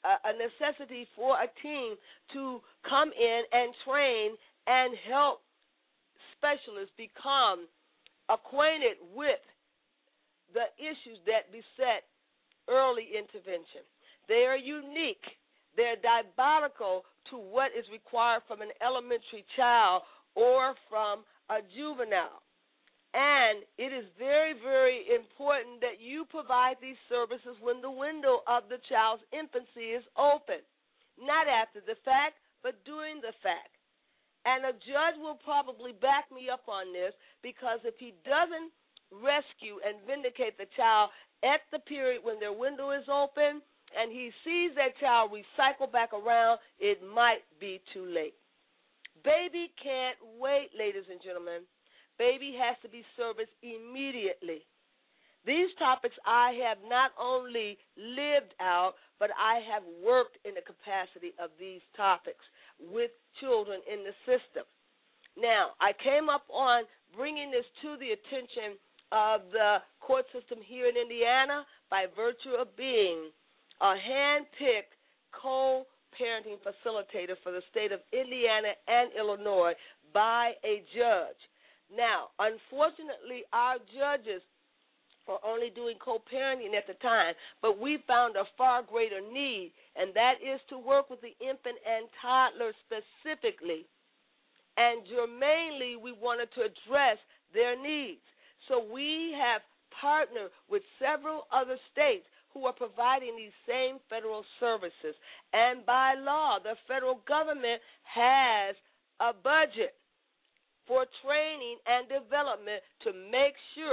for a team to come in and train and help specialists become acquainted with the issues that beset early intervention. They are unique. They're diabolical to what is required from an elementary child or from a juvenile. And it is very, very important that you provide these services when the window of the child's infancy is open, not after the fact, but during the fact. And a judge will probably back me up on this, because if he doesn't rescue and vindicate the child at the period when their window is open and he sees that child recycle back around, it might be too late. Baby can't wait, ladies and gentlemen. Baby has to be serviced immediately. These topics I have not only lived out, but I have worked in the capacity of these topics with children in the system. Now, I came up on bringing this to the attention of the court system here in Indiana by virtue of being a hand-picked co-parenting facilitator for the state of Indiana and Illinois by a judge. Now, unfortunately, our judges are only doing co-parenting at the time, but we found a far greater need, and that is to work with the infant and toddler specifically. And germanely, we wanted to address their needs. So we have partnered with several other states who are providing these same federal services. And by law, the federal government has a budget for training and development to make sure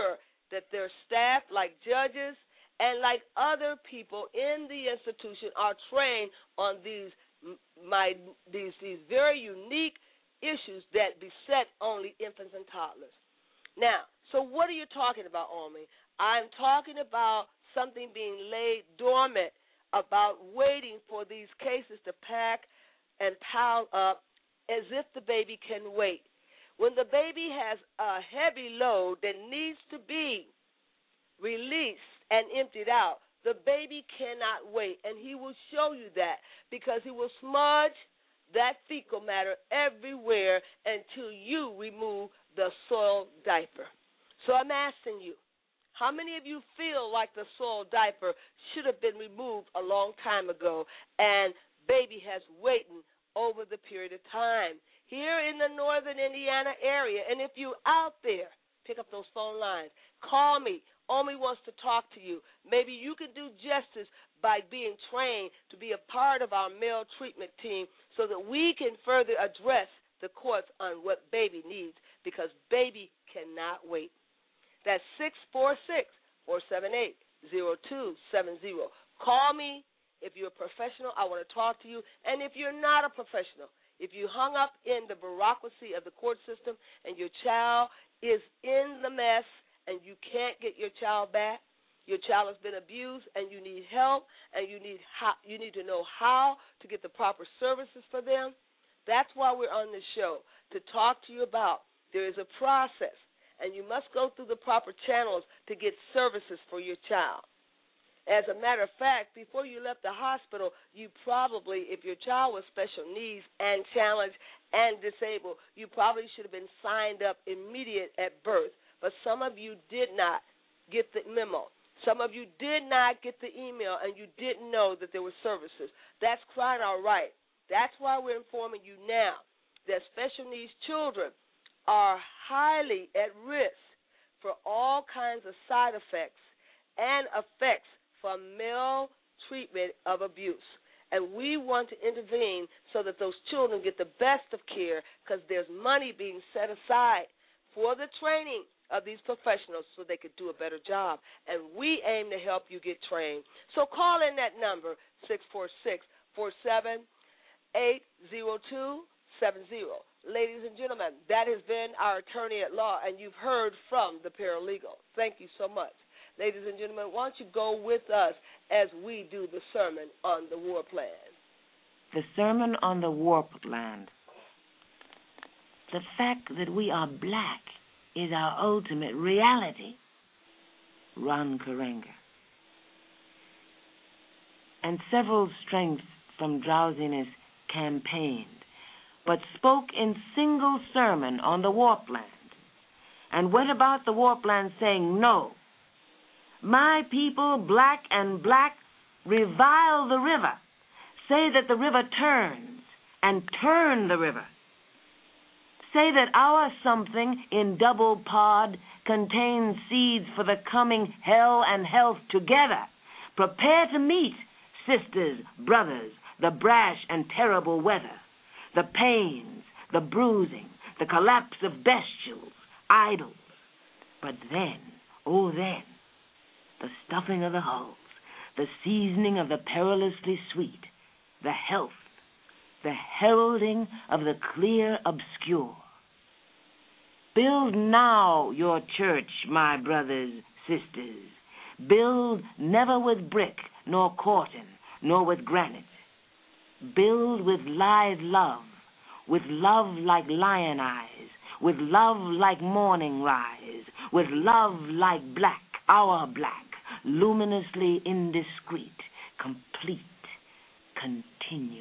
that their staff, like judges and like other people in the institution, are trained on these very unique issues that beset only infants and toddlers. Now, so what are you talking about, Omi? I'm talking about something being laid dormant, about waiting for these cases to pack and pile up as if the baby can wait. When the baby has a heavy load that needs to be released and emptied out, the baby cannot wait, and he will show you that because he will smudge that fecal matter everywhere until you remove the soiled diaper. So I'm asking you, how many of you feel like the soiled diaper should have been removed a long time ago and baby has waited over the period of time? Here in the northern Indiana area, and if you're out there, pick up those phone lines. Call me. Omi wants to talk to you. Maybe you can do justice by being trained to be a part of our male treatment team so that we can further address the courts on what baby needs, because baby cannot wait. That's 646-478-0270. Call me if you're a professional. I want to talk to you. And if you're not a professional, if you hung up in the bureaucracy of the court system and your child is in the mess and you can't get your child back, your child has been abused and you need help and you need to know how to get the proper services for them, that's why we're on this show, to talk to you about there is a process, and you must go through the proper channels to get services for your child. As a matter of fact, before you left the hospital, you probably, if your child was special needs and challenged and disabled, you probably should have been signed up immediate at birth. But some of you did not get the memo. Some of you did not get the email, and you didn't know that there were services. That's quite all right. That's why we're informing you now that special needs children are highly at risk for all kinds of side effects and effects from maltreatment of abuse. And we want to intervene so that those children get the best of care, because there's money being set aside for the training of these professionals so they could do a better job. And we aim to help you get trained. So call in that number, 646-478-0270. Ladies and gentlemen, that has been our attorney at law, and you've heard from the paralegal. Thank you so much. Ladies and gentlemen, why don't you go with us as we do the Sermon on the War Plan?
The Sermon on the War Plan. The fact that we are black is our ultimate reality. Ron Karenga. And several strengths from drowsiness campaigned, but spoke in single sermon on the war plan, and went about the war plan saying, no, my people, black and black, revile the river, say that the river turns, and turn the river. Say that our something in double pod contains seeds for the coming hell and health together. Prepare to meet, sisters, brothers, the brash and terrible weather, the pains, the bruising, the collapse of bestials, idols. But then, oh then, the stuffing of the hulls, the seasoning of the perilously sweet, the health, the heralding of the clear obscure. Build now your church, my brothers, sisters. Build never with brick, nor corten, nor with granite. Build with live love, with love like lion eyes, with love like morning rise, with love like black, our black, luminously indiscreet, complete, continuous.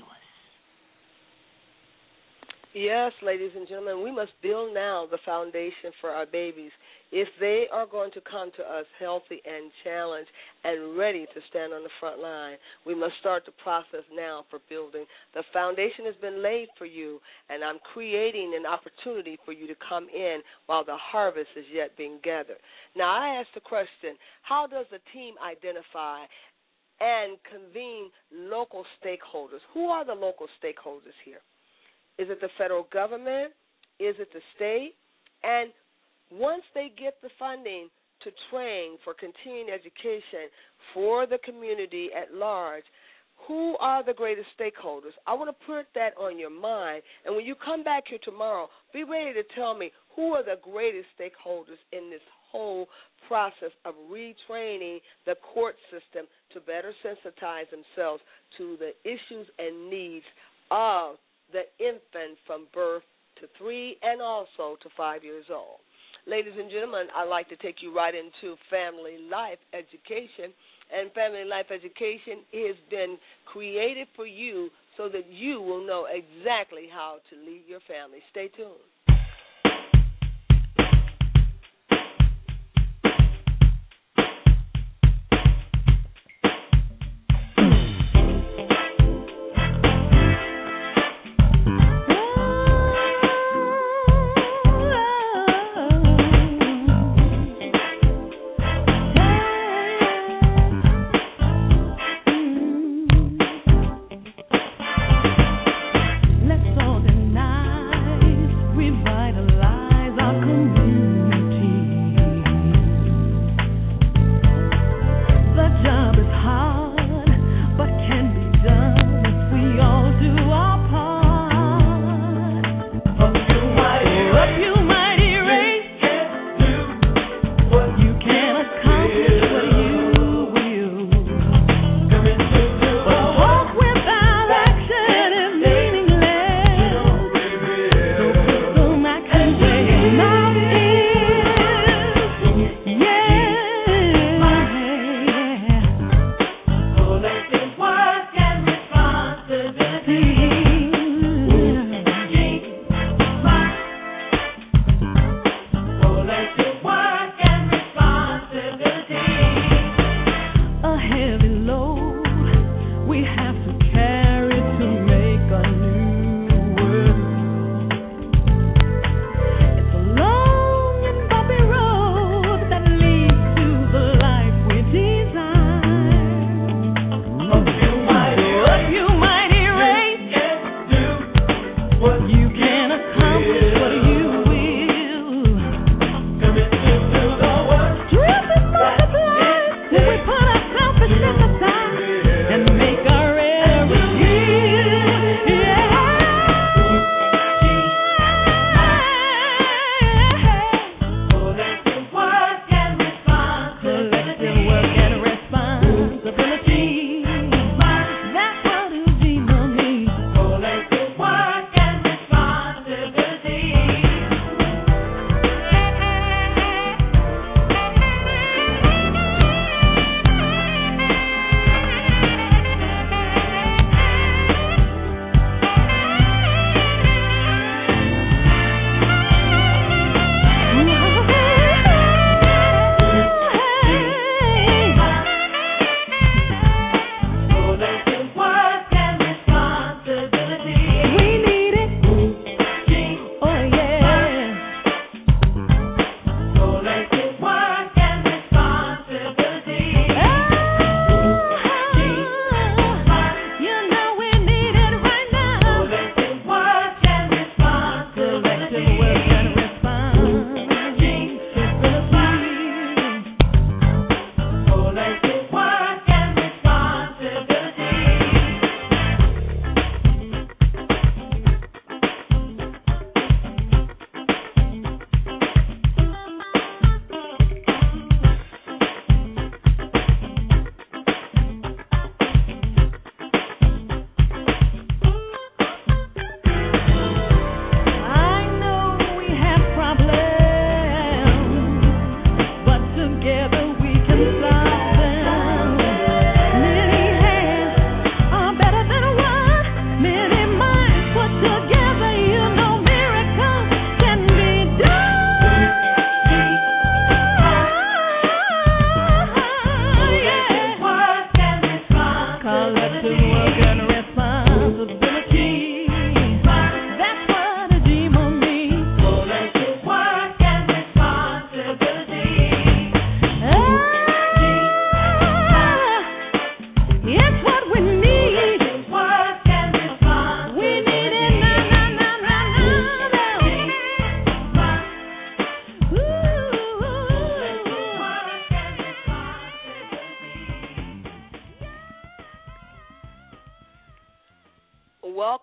Yes, ladies and gentlemen, we must build now the foundation for our babies. If they are going to come to us healthy and challenged and ready to stand on the front line, we must start the process now for building. The foundation has been laid for you, and I'm creating an opportunity for you to come in while the harvest is yet being gathered. Now, I asked the question, how does the team identify and convene local stakeholders? Who are the local stakeholders here? Is it the federal government? Is it the state? And once they get the funding, to train for continuing education for the community at large, who are the greatest stakeholders? I want to put that on your mind. And when you come back here tomorrow, be ready to tell me who are the greatest stakeholders in this whole process of retraining the court system to better sensitize themselves to the issues and needs of the infant from birth to 3 and also to 5 years old. Ladies and gentlemen, I'd like to take you right into family life education. And family life education has been created for you so that you will know exactly how to lead your family. Stay tuned.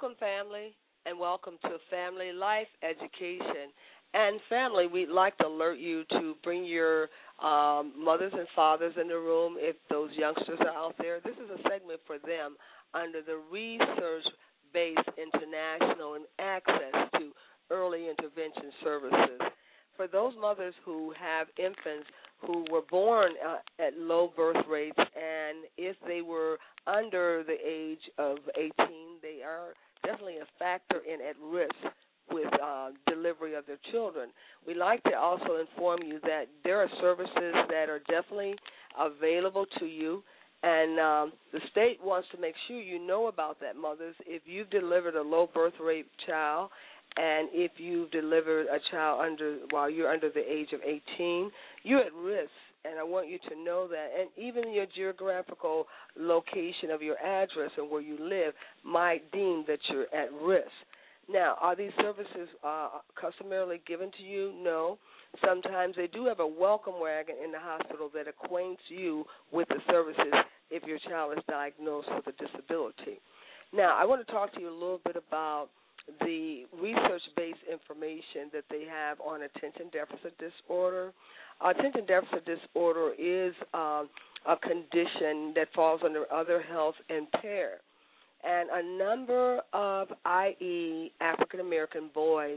Welcome, family, and welcome to Family Life Education. And family, we'd like to alert you to bring your mothers and fathers in the room if those youngsters are out there. This is a segment for them under the research-based international and access to early intervention services. For those mothers who have infants who were born at low birth rates, and if they were under the age of 18, they are definitely a factor in at risk with delivery of their children. We like to also inform you that there are services that are definitely available to you, and the state wants to make sure you know about that, mothers. If you've delivered a low birth rate child, and if you've delivered a child while you're under the age of 18, you're at risk. And I want you to know that. And even your geographical location of your address and where you live might deem that you're at risk. Now, are these services customarily given to you? No. Sometimes they do have a welcome wagon in the hospital that acquaints you with the services if your child is diagnosed with a disability. Now, I want to talk to you a little bit about the research-based information that they have on attention deficit disorder. Attention deficit disorder is a condition that falls under other health impaired. And a number of i.e. African-American boys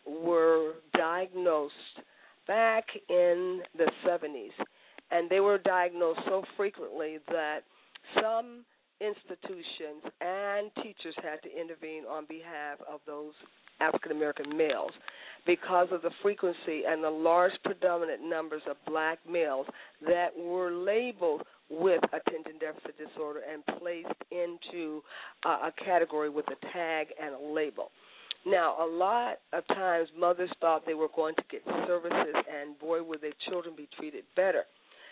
were diagnosed back in the 70s. And they were diagnosed so frequently that some institutions and teachers had to intervene on behalf of those African-American males because of the frequency and the large predominant numbers of black males that were labeled with attention deficit disorder and placed into a category with a tag and a label. Now, a lot of times mothers thought they were going to get services, and boy, would their children be treated better.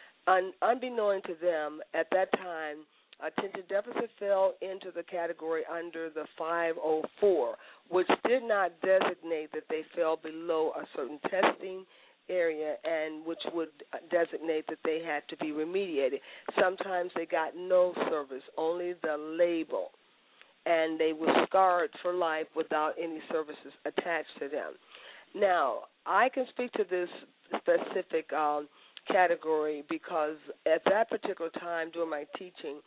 Unbeknown to them, at that time, attention deficit fell into the category under the 504, which did not designate that they fell below a certain testing area and which would designate that they had to be remediated. Sometimes they got no service, only the label, and they were scarred for life without any services attached to them. Now, I can speak to this specific category because at that particular time during my teaching,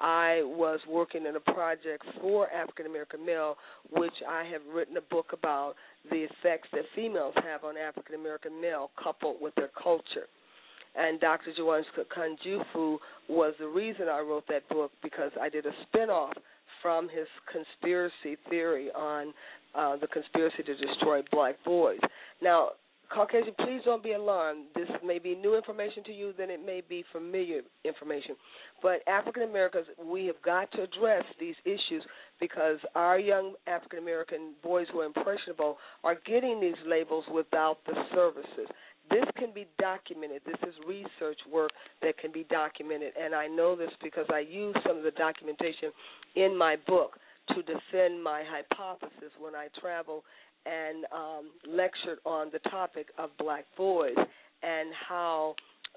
I was working in a project for African-American male, which I have written a book about the effects that females have on African-American male coupled with their culture. And Dr. Jawan Kanjufu was the reason I wrote that book because I did a spinoff from his conspiracy theory on the conspiracy to destroy black boys. Now, Caucasian, please don't be alarmed. This may be new information to you, then it may be familiar information. But African Americans, we have got to address these issues because our young African American boys who are impressionable are getting these labels without the services. This can be documented. This is research work that can be documented, and I know this because I use some of the documentation in my book to defend my hypothesis when I travel and lectured on the topic of black boys and how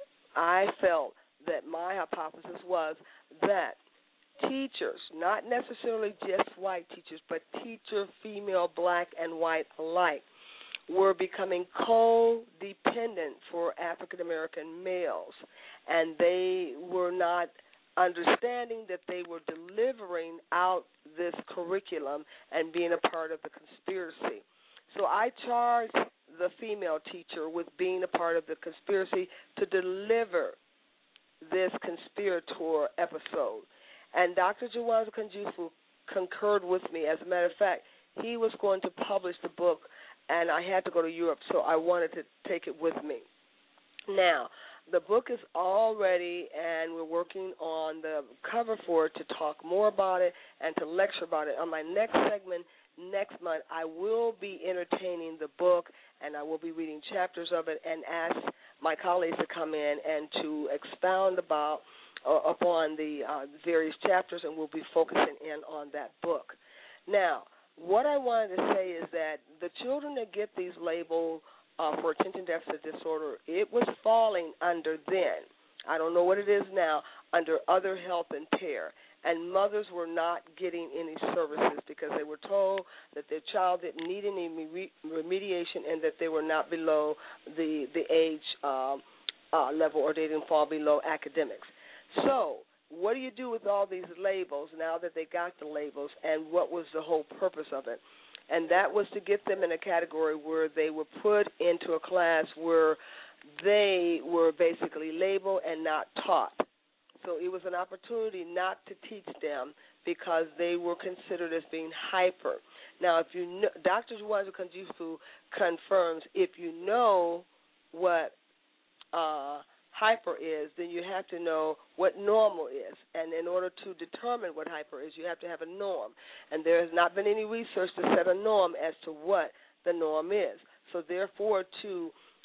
I felt that my hypothesis was that teachers, not necessarily just white teachers, but teacher, female, black, and white alike, were becoming codependent for African-American males, and they were not understanding that they were delivering out this curriculum and being a part of the conspiracy. So I charged the female teacher with being a part of the conspiracy to deliver this conspirator episode. And Dr. Jawan Kanjufu concurred with me. As a matter of fact, he was going to publish the book, and I had to go to Europe, so I wanted to take it with me. Now, the book is all ready, and we're working on the cover for it to talk more about it and to lecture about it. On my next segment, next month, I will be entertaining the book, and I will be reading chapters of it and ask my colleagues to come in and to expound upon the various chapters, and we'll be focusing in on that book. Now, what I wanted to say is that the children that get these labels for attention deficit disorder, it was falling under then. I don't know what it is now, under other health and care. And mothers were not getting any services because they were told that their child didn't need any remediation and that they were not below the age level, or they didn't fall below academics. So what do you do with all these labels now that they got the labels, and what was the whole purpose of it? And that was to get them in a category where they were put into a class where they were basically labeled and not taught. So it was an opportunity not to teach them because they were considered as being hyper. Now, if you know, Dr. Juwanjo Kunjifu confirms, if you know what hyper is, then you have to know what normal is. And in order to determine what hyper is, you have to have a norm. And there has not been any research to set a norm as to what the norm is. So therefore, to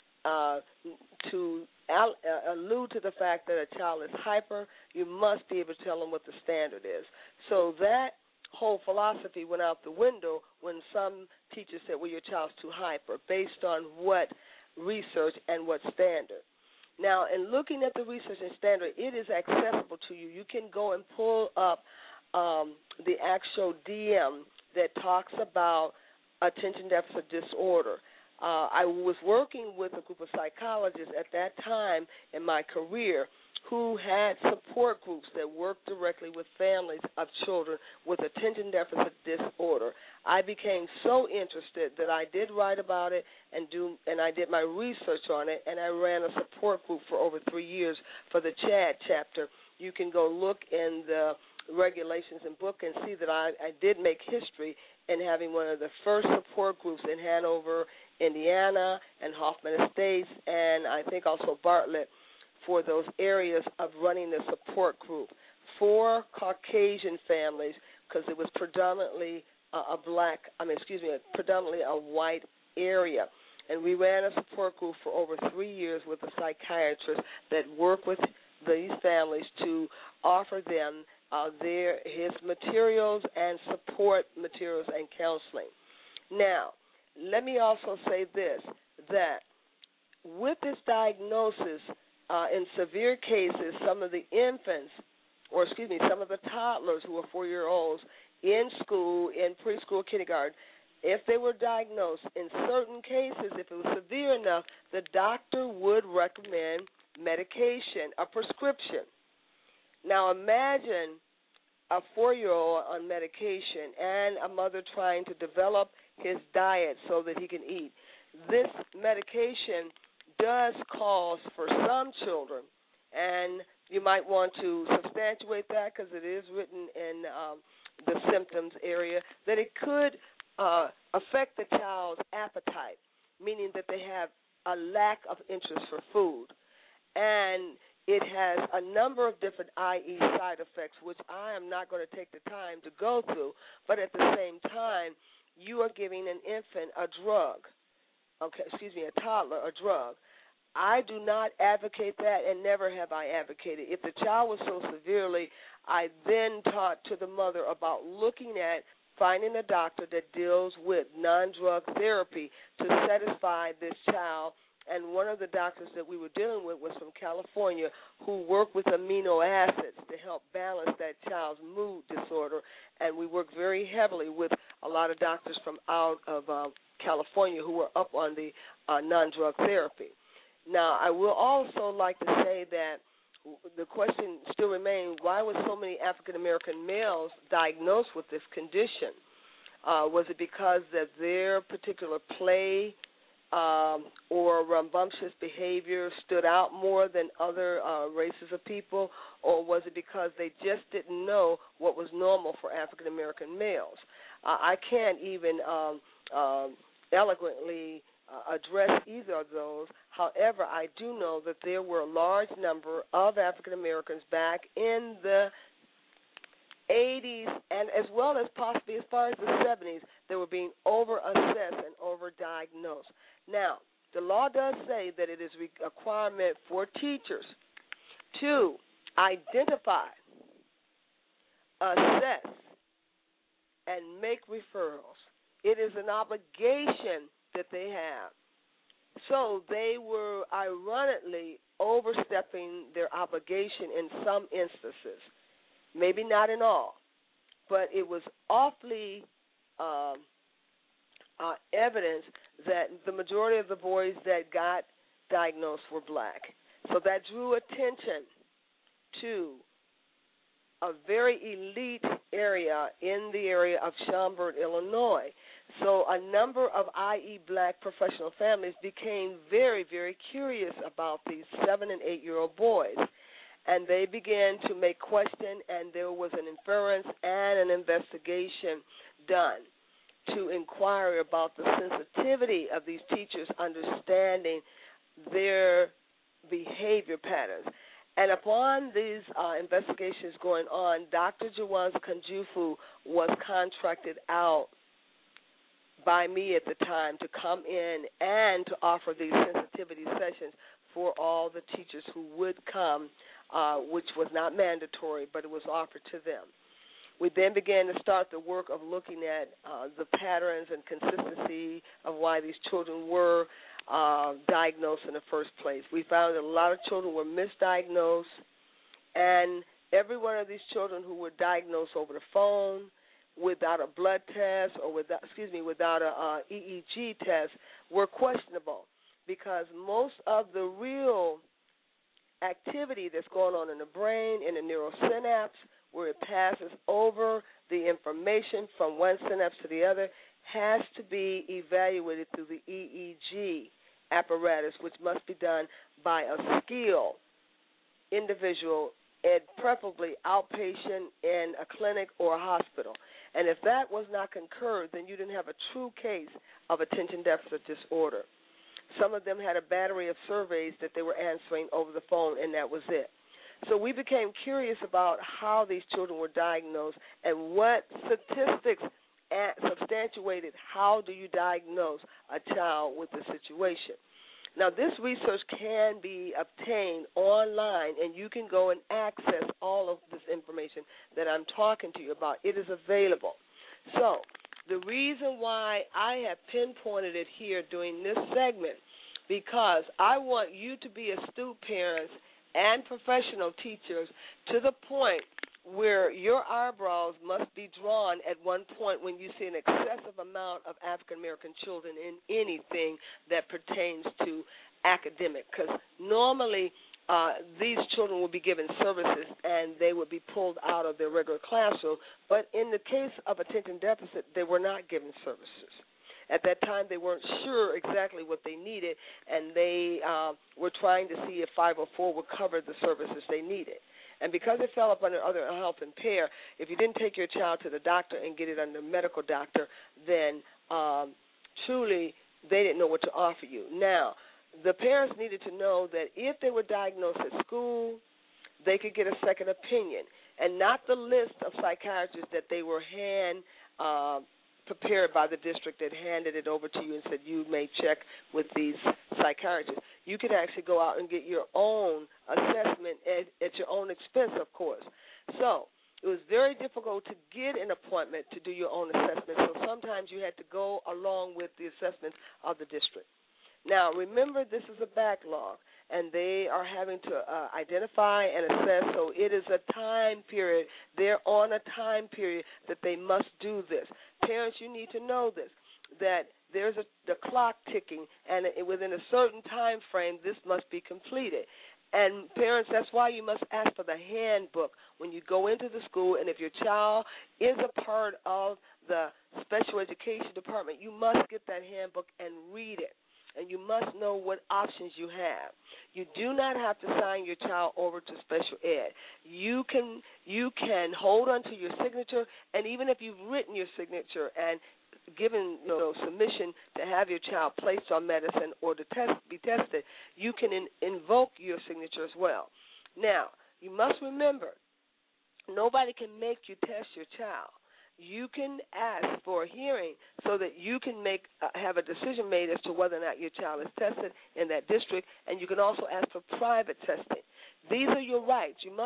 allude to the fact that a child is hyper, you must be able to tell them what the standard is. So that whole philosophy went out the window when some teachers said, well, your child's too hyper, based on what research and what standard. Now, in looking at the research and standard, it is accessible to you. You can go and pull up the actual DM that talks about attention deficit disorder. I was working with a group of psychologists at that time in my career who had support groups that worked directly with families of children with attention deficit disorder. I became so interested that I did write about it and I did my research on it, and I ran a support group for over 3 years for the CHAD chapter. You can go look in the regulations and book and see that I did make history in having one of the first support groups in Hanover, Indiana, and Hoffman Estates, and I think also Bartlett, for those areas of running the support group for Caucasian families, because it was predominantly predominantly a white area. And we ran a support group for over 3 years with a psychiatrist that worked with these families to offer them his materials and support materials and counseling. Now, let me also say this, that with this diagnosis, in severe cases, some of the infants, some of the toddlers who are 4-year-olds in school, in preschool, kindergarten, if they were diagnosed, in certain cases, if it was severe enough, the doctor would recommend medication, a prescription. Now imagine a 4-year-old on medication and a mother trying to develop his diet so that he can eat. This medication does cause for some children, and you might want to substantiate that because it is written in the symptoms area, that it could affect the child's appetite, meaning that they have a lack of interest for food. And it has a number of different IE side effects, which I am not going to take the time to go through, but at the same time, you are giving an infant a drug, a toddler a drug. I do not advocate that, and never have I advocated. If the child was so severely, I then taught to the mother about looking at finding a doctor that deals with non-drug therapy to satisfy this child. And one of the doctors that we were dealing with was from California, who worked with amino acids to help balance that child's mood disorder. And we worked very heavily with a lot of doctors from out of California who were up on the non-drug therapy. Now, I will also like to say that the question still remains, why were so many African-American males diagnosed with this condition? Was it because that their particular play or rambunctious behavior stood out more than other races of people, or was it because they just didn't know what was normal for African-American males? I can't even eloquently address either of those. However, I do know that there were a large number of African Americans back in the 80s and as well as possibly as far as the 70s that were being over-assessed and over-diagnosed. Now, the law does say that it is a requirement for teachers to identify, assess, and make referrals. It is an obligation that they have So they were ironically overstepping their obligation in some instances, maybe not in all, but it was awfully evidence that the majority of the boys that got diagnosed were black. So that drew attention to a very elite area in the area of Schaumburg, Illinois. So a number of i.e. black professional families became very, very curious about these 7- and 8-year-old boys. And they began to make question, and there was an inference and an investigation done to inquire about the sensitivity of these teachers understanding their behavior patterns. And upon these investigations going on, Dr. Jawanza Kanjufu was contracted out by me at the time to come in and to offer these sensitivity sessions for all the teachers who would come, which was not mandatory, but it was offered to them. We then began to start the work of looking at the patterns and consistency of why these children were diagnosed in the first place. We found that a lot of children were misdiagnosed, and every one of these children who were diagnosed over the phone without a blood test or without a EEG test were questionable, because most of the real activity that's going on in the brain, in the neural synapse, where it passes over the information from one synapse to the other, has to be evaluated through the EEG apparatus, which must be done by a skilled individual, and preferably outpatient in a clinic or a hospital. And if that was not concurred, then you didn't have a true case of attention deficit disorder. Some of them had a battery of surveys that they were answering over the phone, and that was it. So we became curious about how these children were diagnosed and what statistics substantiated how do you diagnose a child with the situation. Now, this research can be obtained online, and you can go and access all of this information that I'm talking to you about. It is available. So the reason why I have pinpointed it here during this segment, because I want you to be astute parents and professional teachers to the point where your eyebrows must be drawn at one point when you see an excessive amount of African-American children in anything that pertains to academic, because normally these children will be given services and they would be pulled out of their regular classroom, but in the case of attention deficit, they were not given services. At that time, they weren't sure exactly what they needed, and they were trying to see if 504 would cover the services they needed. And because it fell up under other health and care, if you didn't take your child to the doctor and get it under a medical doctor, then truly they didn't know what to offer you. Now, the parents needed to know that if they were diagnosed at school, they could get a second opinion, and not the list of psychiatrists that they were prepared by the district that handed it over to you and said you may check with these psychiatrists. You could actually go out and get your own assessment at your own expense, of course. So it was very difficult to get an appointment to do your own assessment, so sometimes you had to go along with the assessments of the district. Now, remember, this is a backlog, and they are having to identify and assess, so it is a time period. They're on a time period that they must do this. Parents, you need to know this, that there's the clock ticking, and within a certain time frame, this must be completed. And parents, that's why you must ask for the handbook when you go into the school, and if your child is a part of the special education department, you must get that handbook and read it. And you must know what options you have. You do not have to sign your child over to special ed. You can hold on to your signature, and even if you've written your signature and given submission to have your child placed on medicine or to be tested, you can invoke your signature as well. Now, you must remember, nobody can make you test your child. You can ask for a hearing so that you can have a decision made as to whether or not your child is tested in that district, and you can also ask for private testing. These are your rights. You must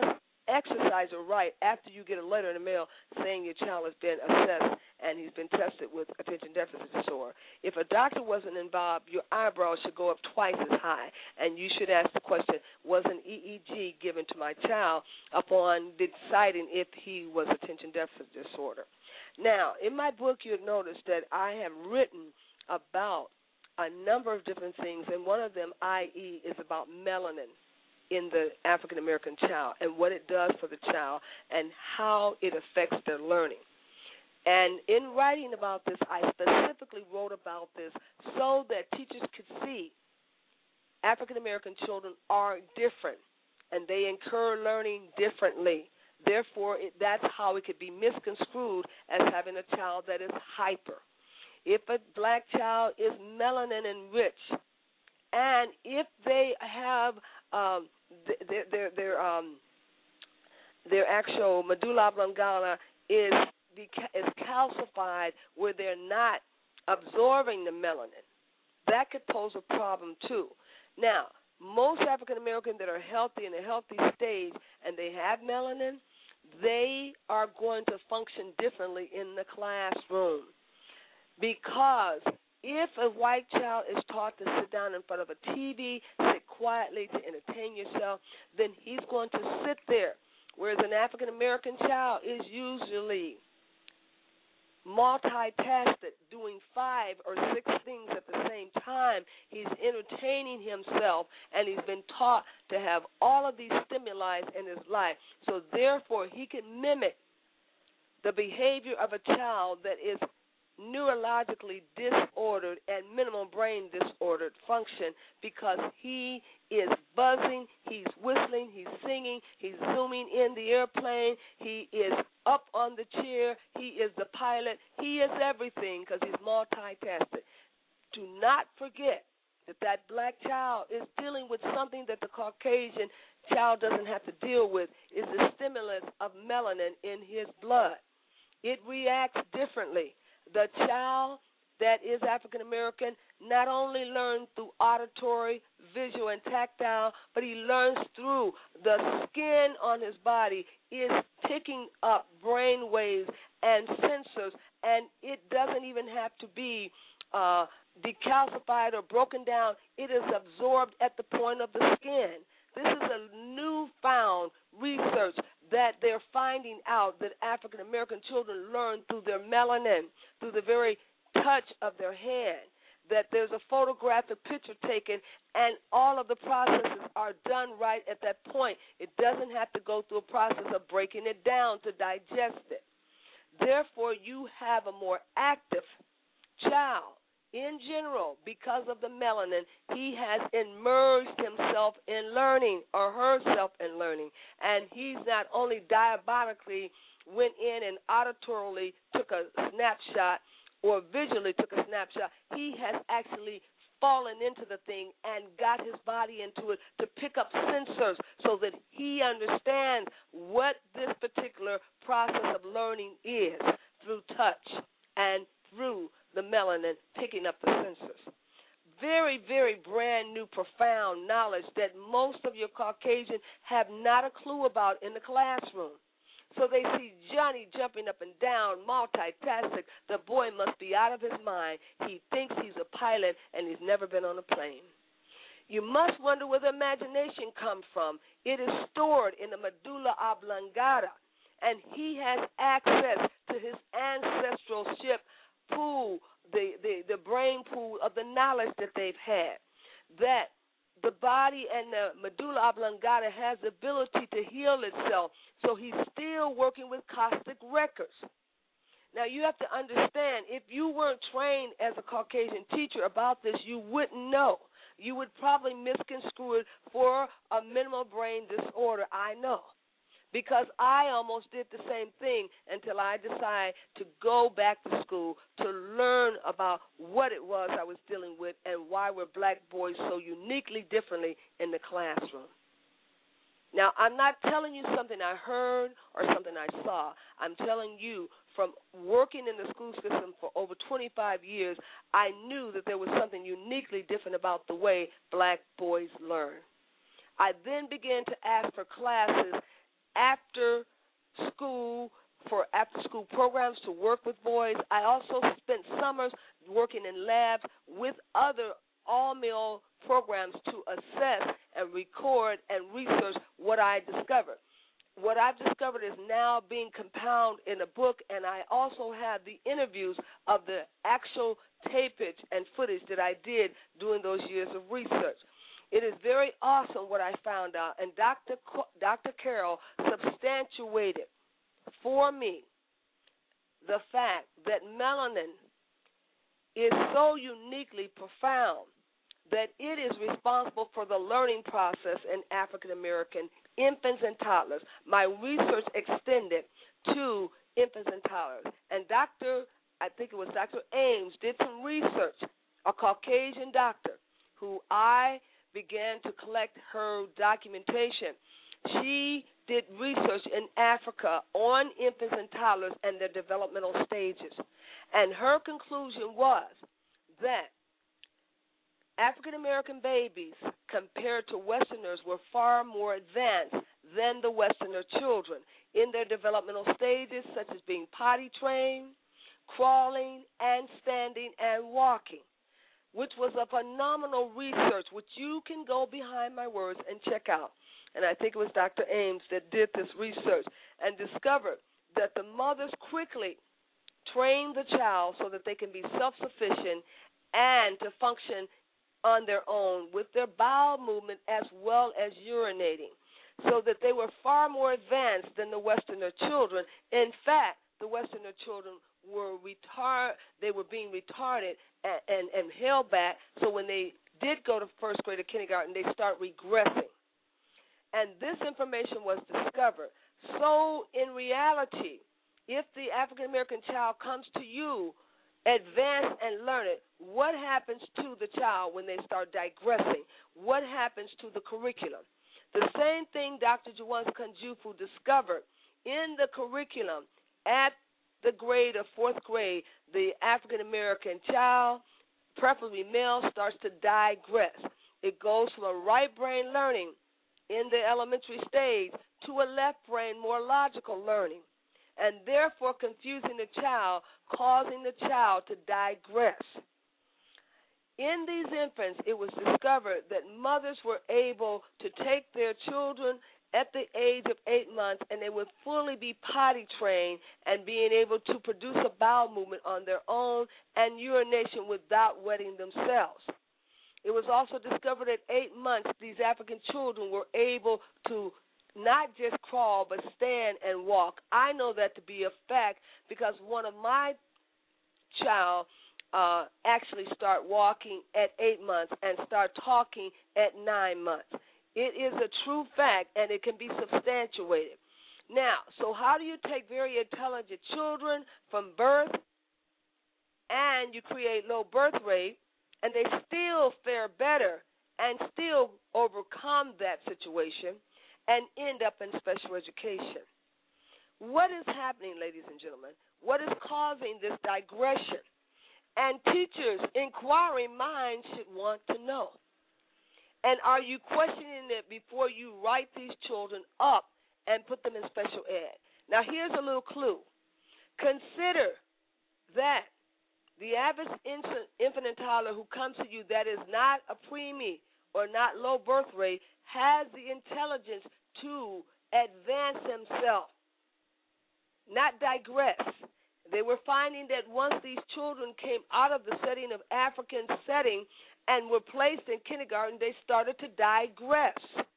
exercise your right after you get a letter in the mail saying your child has been assessed and he's been tested with attention deficit disorder. If a doctor wasn't involved, your eyebrows should go up twice as high, and you should ask the question, was an EEG given to my child upon deciding if he was attention deficit disorder? Now, in my book, you'll notice that I have written about a number of different things, and one of them, i.e., is about melanin in the African-American child and what it does for the child and how it affects their learning. And in writing about this, I specifically wrote about this so that teachers could see African-American children are different and they incur learning differently. Therefore, that's how it could be misconstrued as having a child that is hyper. If a black child is melanin enriched, and if they have their actual medulla oblongata is calcified where they're not absorbing the melanin, that could pose a problem too. Now, most African Americans that are healthy in a healthy stage and they have melanin, they are going to function differently in the classroom. Because if a white child is taught to sit down in front of a TV, sit quietly to entertain yourself, then he's going to sit there. Whereas an African-American child is usually multitasking, doing 5 or 6 things at the same time. He's entertaining himself, and he's been taught to have all of these stimuli in his life. So therefore, he can mimic the behavior of a child that is neurologically disordered and minimal brain disordered function because he is buzzing, he's whistling, he's singing, he's zooming in the airplane, he is up on the chair, he is the pilot, he is everything because he's multitasking. Do not forget that that black child is dealing with something that the Caucasian child doesn't have to deal with, is the stimulus of melanin in his blood. It reacts differently. The child that is African American not only learns through auditory, visual, and tactile, but he learns through the skin on his body is picking up brain waves and sensors, and it doesn't even have to be decalcified or broken down. It is absorbed at the point of the skin. This is a newfound research that they're finding out that African-American children learn through their melanin, through the very touch of their hand, that there's a photographic picture taken, and all of the processes are done right at that point. It doesn't have to go through a process of breaking it down to digest it. Therefore, you have a more active child. In general, because of the melanin, he has immersed himself in learning or herself in learning. And he's not only diabolically went in and auditorily took a snapshot or visually took a snapshot, he has actually fallen into the thing and got his body into it to pick up sensors so that he understands what this particular process of learning is through touch and through the melanin picking up the sensors. Very, very brand new, profound knowledge that most of your Caucasians have not a clue about in the classroom. So they see Johnny jumping up and down, multitasking. The boy must be out of his mind. He thinks he's a pilot and he's never been on a plane. You must wonder where the imagination comes from. It is stored in the medulla oblongata, and he has access to his ancestral ship pool, the brain pool of the knowledge that they've had, that the body and the medulla oblongata has the ability to heal itself, so he's still working with Cosmic records. Now, you have to understand, if you weren't trained as a Caucasian teacher about this, you wouldn't know. You would probably misconstrue it for a minimal brain disorder, I know. Because I almost did the same thing until I decided to go back to school to learn about what it was I was dealing with and why were black boys so uniquely differently in the classroom. Now, I'm not telling you something I heard or something I saw. I'm telling you from working in the school system for over 25 years, I knew that there was something uniquely different about the way black boys learn. I then began to ask for classes after school programs to work with boys. I also spent summers working in labs with other all-male programs to assess and record and research what I discovered. What I've discovered is now being compounded in a book, and I also have the interviews of the actual tapage and footage that I did during those years of research. It is very awesome what I found out, and Dr. Carroll substantiated for me the fact that melanin is so uniquely profound that it is responsible for the learning process in African American infants and toddlers. My research extended to infants and toddlers. And I think it was Dr. Ames, did some research, a Caucasian doctor, who I began to collect her documentation. She did research in Africa on infants and toddlers and their developmental stages. And her conclusion was that African-American babies, compared to Westerners, were far more advanced than the Westerner children in their developmental stages, such as being potty trained, crawling, and standing and walking, which was a phenomenal research, which you can go behind my words and check out. And I think it was Dr. Ames that did this research and discovered that the mothers quickly train the child so that they can be self-sufficient and to function on their own with their bowel movement as well as urinating, so that they were far more advanced than the Westerner children. In fact, the Westerner children were being retarded and held back, so when they did go to first grade or kindergarten, they start regressing. And this information was discovered. So in reality, if the African-American child comes to you advanced and learned, what happens to the child when they start digressing? What happens to the curriculum? The same thing Dr. Jawanza Kunjufu discovered in the curriculum at the grade of fourth grade. The African-American child, preferably male, starts to digress. It goes from a right brain learning in the elementary stage to a left brain, more logical learning, and therefore confusing the child, causing the child to digress. In these infants, it was discovered that mothers were able to take their children at the age of 8 months, and they would fully be potty trained and being able to produce a bowel movement on their own and urination without wetting themselves. It was also discovered at 8 months these African children were able to not just crawl but stand and walk. I know that to be a fact because one of my child actually start walking at 8 months and start talking at 9 months. It is a true fact, and it can be substantiated. Now, so how do you take very intelligent children from birth and you create low birth rate, and they still fare better and still overcome that situation and end up in special education? What is happening, ladies and gentlemen? What is causing this digression? And teachers, inquiring minds should want to know. And are you questioning it before you write these children up and put them in special ed? Now, here's a little clue. Consider that the average infant and toddler who comes to you that is not a preemie or not low birth rate has the intelligence to advance himself, not digress. They were finding that once these children came out of the setting of African setting and were placed in kindergarten, they started to digress.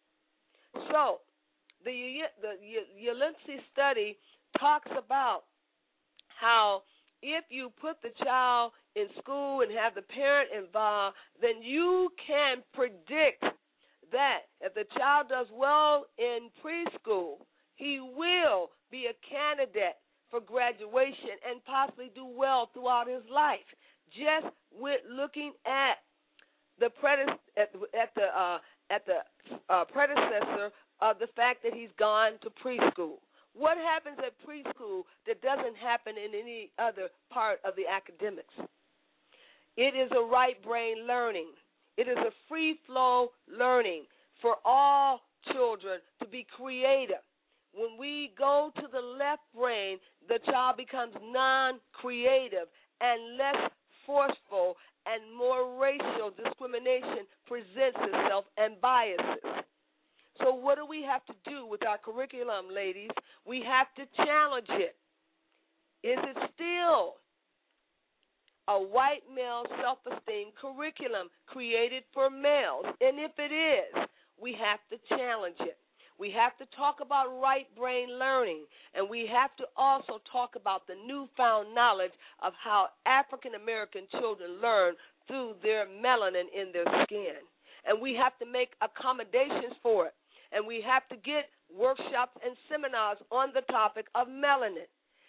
So the Ulinzi study talks about how if you put the child in school and have the parent involved, then you can predict that if the child does well in preschool, he will be a candidate for graduation and possibly do well throughout his life, just with looking at the predecessor of the fact that he's gone to preschool. What happens at preschool that doesn't happen in any other part of the academics? It is a right brain learning. It is a free flow learning for all children to be creative. When we go to the left brain, the child becomes non-creative and less forceful, and more racial discrimination presents itself and biases. So what do we have to do with our curriculum, ladies? We have to challenge it. Is it still a white male self-esteem curriculum created for males? And if it is, we have to challenge it. We have to talk about right brain learning, and we have to also talk about the newfound knowledge of how African American children learn through their melanin in their skin. And we have to make accommodations for it. And we have to get workshops and seminars on the topic of melanin.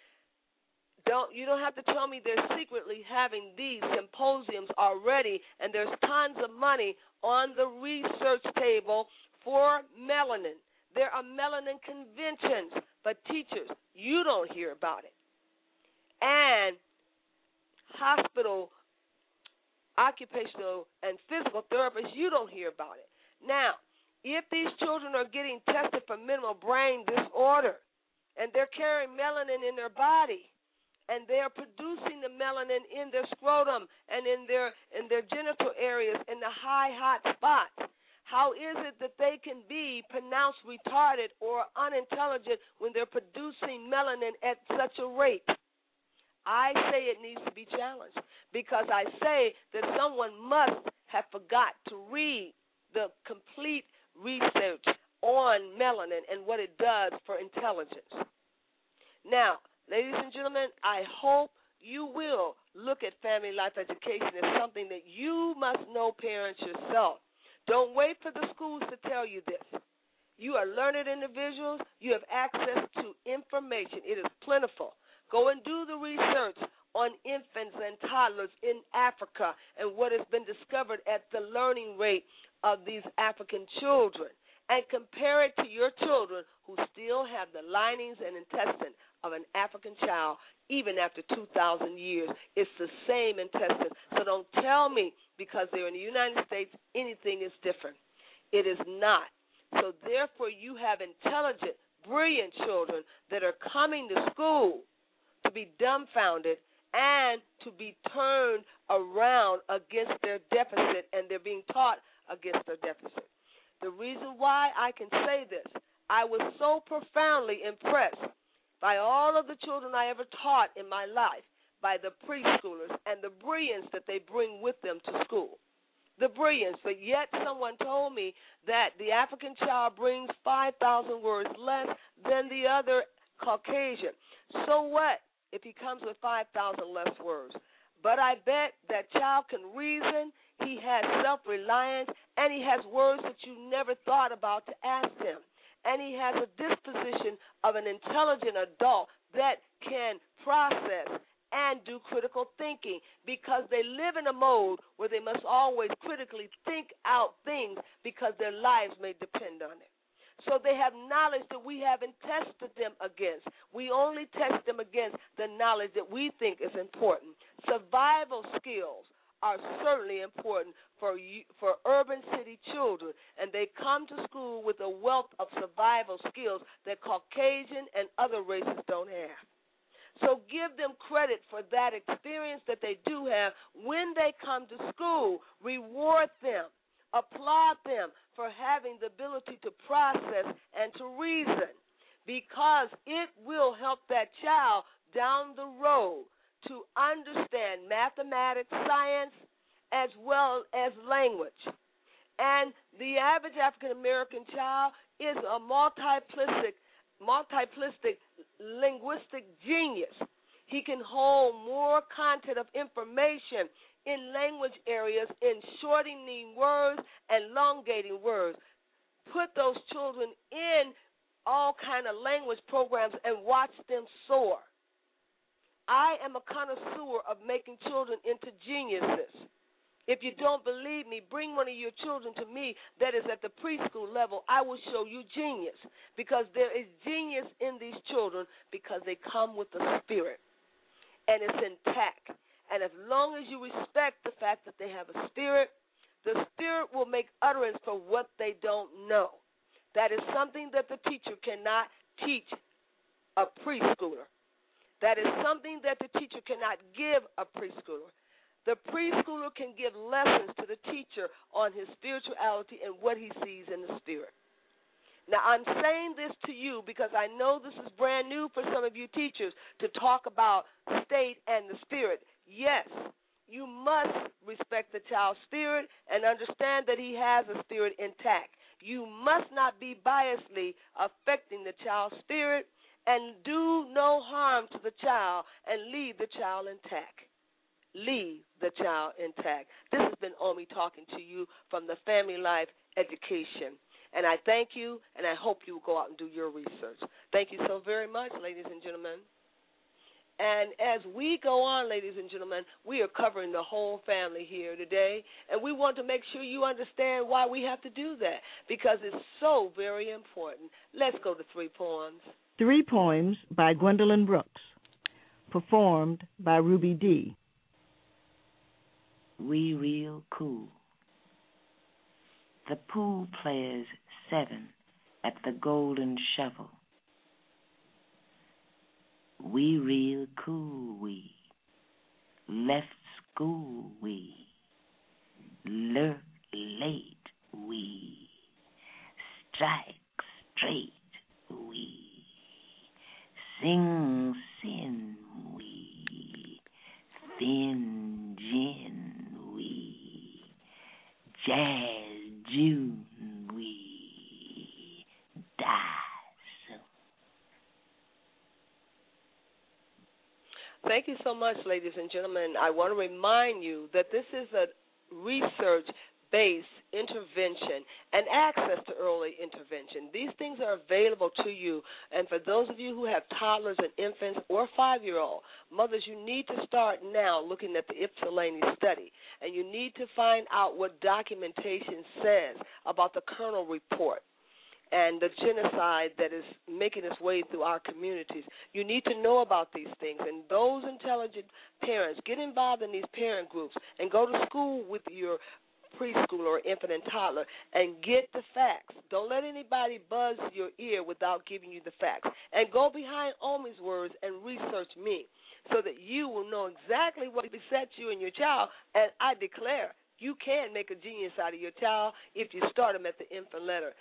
You don't have to tell me they're secretly having these symposiums already, and there's tons of money on the research table for melanin. There are melanin conventions, but teachers, you don't hear about it. And hospital, occupational, and physical therapists, you don't hear about it. Now, if these children are getting tested for minimal brain disorder, and they're carrying melanin in their body, and they're producing the melanin in their scrotum and in their genital areas, in the hot spots, how is it that they can be pronounced retarded or unintelligent when they're producing melanin at such a rate? I say it needs to be challenged, because I say that someone must have forgot to read the complete research on melanin and what it does for intelligence. Now, ladies and gentlemen, I hope you will look at family life education as something that you must know, parents, yourself. Don't wait for the schools to tell you this. You are learned individuals. You have access to information. It is plentiful. Go and do the research on infants and toddlers in Africa and what has been discovered at the learning rate of these African children, and compare it to your children who still have the linings and intestine of an African child even after 2,000 years. It's the same intestine. So don't tell me because they're in the United States anything is different. It is not. So therefore you have intelligent, brilliant children that are coming to school to be dumbfounded and to be turned around against their deficit, and they're being taught against their deficit. The reason why I can say this, I was so profoundly impressed by all of the children I ever taught in my life, by the preschoolers and the brilliance that they bring with them to school. The brilliance, but yet someone told me that the African child brings 5,000 words less than the other Caucasian. So what if he comes with 5,000 less words? But I bet that child can reason, he has self-reliance, and he has words that you never thought about to ask him. And he has a disposition of an intelligent adult that can process and do critical thinking, because they live in a mode where they must always critically think out things because their lives may depend on it. So they have knowledge that we haven't tested them against. We only test them against the knowledge that we think is important. Survival skills are certainly important for urban city children, and they come to school with a wealth of survival skills that Caucasian and other races don't have. So give them credit for that experience that they do have when they come to school. Reward them. Applaud them for having the ability to process and to reason, because it will help that child down the road to understand mathematics, science, as well as language. And the average African-American child is a multiplistic linguistic genius. He can hold more content of information in language areas, in shortening words and elongating words. Put those children in all kind of language programs and watch them soar. I am a connoisseur of making children into geniuses. If you don't believe me, bring one of your children to me that is at the preschool level. I will show you genius, because there is genius in these children because they come with the spirit, and it's intact. And as long as you respect the fact that they have a spirit, the spirit will make utterance for what they don't know. That is something that the teacher cannot teach a preschooler. That is something that the teacher cannot give a preschooler. The preschooler can give lessons to the teacher on his spirituality and what he sees in the spirit. Now, I'm saying this to you because I know this is brand new for some of you teachers to talk about state and the spirit. Yes, you must respect the child's spirit and understand that he has a spirit intact. You must not be biasly affecting the child's spirit and do no harm to the child and leave the child intact. Leave the child intact. This has been Omi talking to you from the Family Life Education. And I thank you, and I hope you will go out and do your research. Thank you so very much, ladies and gentlemen. And as we go on, ladies and gentlemen, we are covering the whole family here today, and we want to make sure you understand why we have to do that, because it's so very important. Let's go to 3 poems.
3 poems by Gwendolyn Brooks, performed by Ruby D.
We real cool. The pool players 7 at the Golden Shovel. We real cool, we left school, we lurk late, we strike straight, we sing sin, we thin gin, we jazz June, we die soon.
Thank you so much, ladies and gentlemen. I want to remind you that this is a research-based intervention and access to early intervention. These things are available to you, and for those of you who have toddlers and infants or 5-year-old, mothers, you need to start now looking at the Ypsilanti study, and you need to find out what documentation says about the Kernel Report and the genocide that is making its way through our communities. You need to know about these things, and those intelligent parents, get involved in these parent groups and go to school with your preschooler or infant and toddler and get the facts. Don't let anybody buzz your ear without giving you the facts. And go behind Omi's words and research me so that you will know exactly what besets you and your child. And I declare, you can make a genius out of your child if you start them at the infant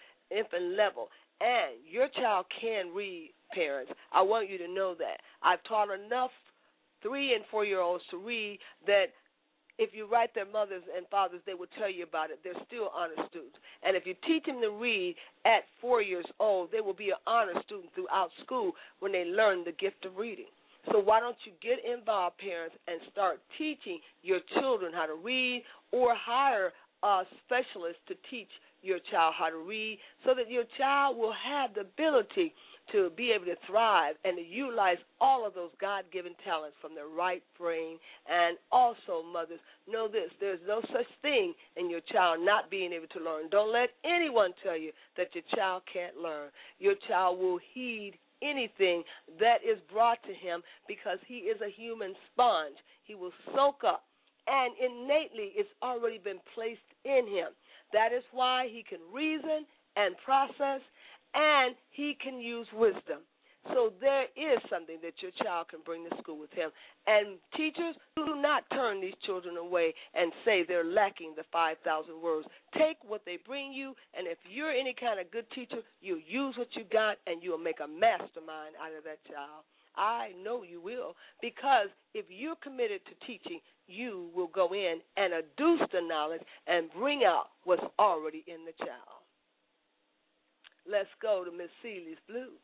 level. And your child can read, parents. I want you to know that. I've taught enough 3- and 4-year-olds to read that if you write their mothers and fathers, they will tell you about it. They're still honor students. And if you teach them to read at 4 years old, they will be an honor student throughout school when they learn the gift of reading. So why don't you get involved, parents, and start teaching your children how to read, or hire a specialist to teach your child how to read, so that your child will have the ability to be able to thrive and to utilize all of those God-given talents from their right brain. And also, mothers, know this, there's no such thing in your child not being able to learn. Don't let anyone tell you that your child can't learn. Your child will heed anything that is brought to him because he is a human sponge. He will soak up, and innately it's already been placed in him. That is why he can reason and process, and he can use wisdom. So there is something that your child can bring to school with him. And teachers, do not turn these children away and say they're lacking the 5,000 words. Take what they bring you, and if you're any kind of good teacher, you use what you got, and you'll make a mastermind out of that child. I know you will, because if you're committed to teaching, you will go in and adduce the knowledge and bring out what's already in the child. Let's go to Miss Seeley's Blues.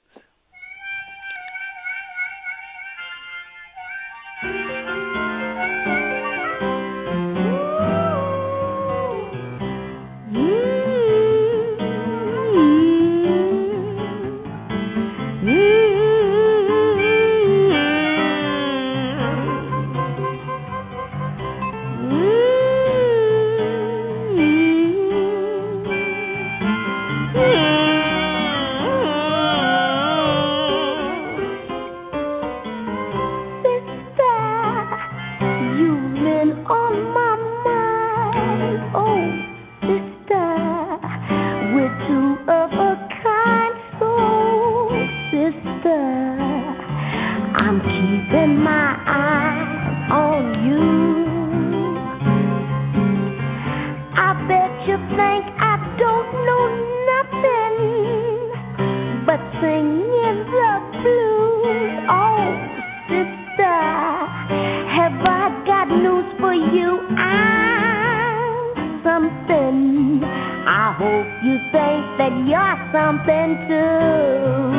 I'm something. I hope you think that you're something too.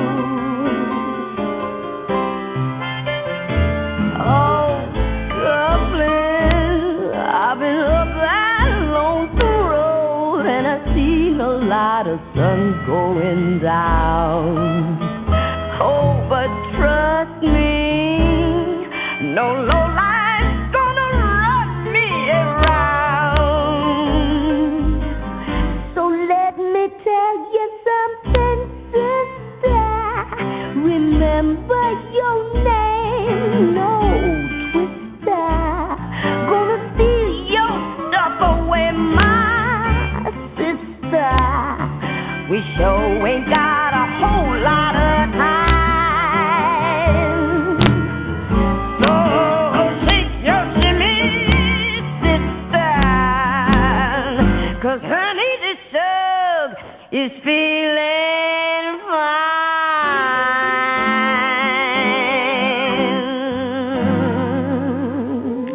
Oh, Dublin, I've been up that lonesome road and I've seen a lot of sun going down. Oh, but trust me, no low life's gonna run me around. So let me tell you something, sister. Remember your name, no twister. Gonna steal your stuff away, my sister. We sure ain't got a whole lot of time. Honey, the sub is feeling fine.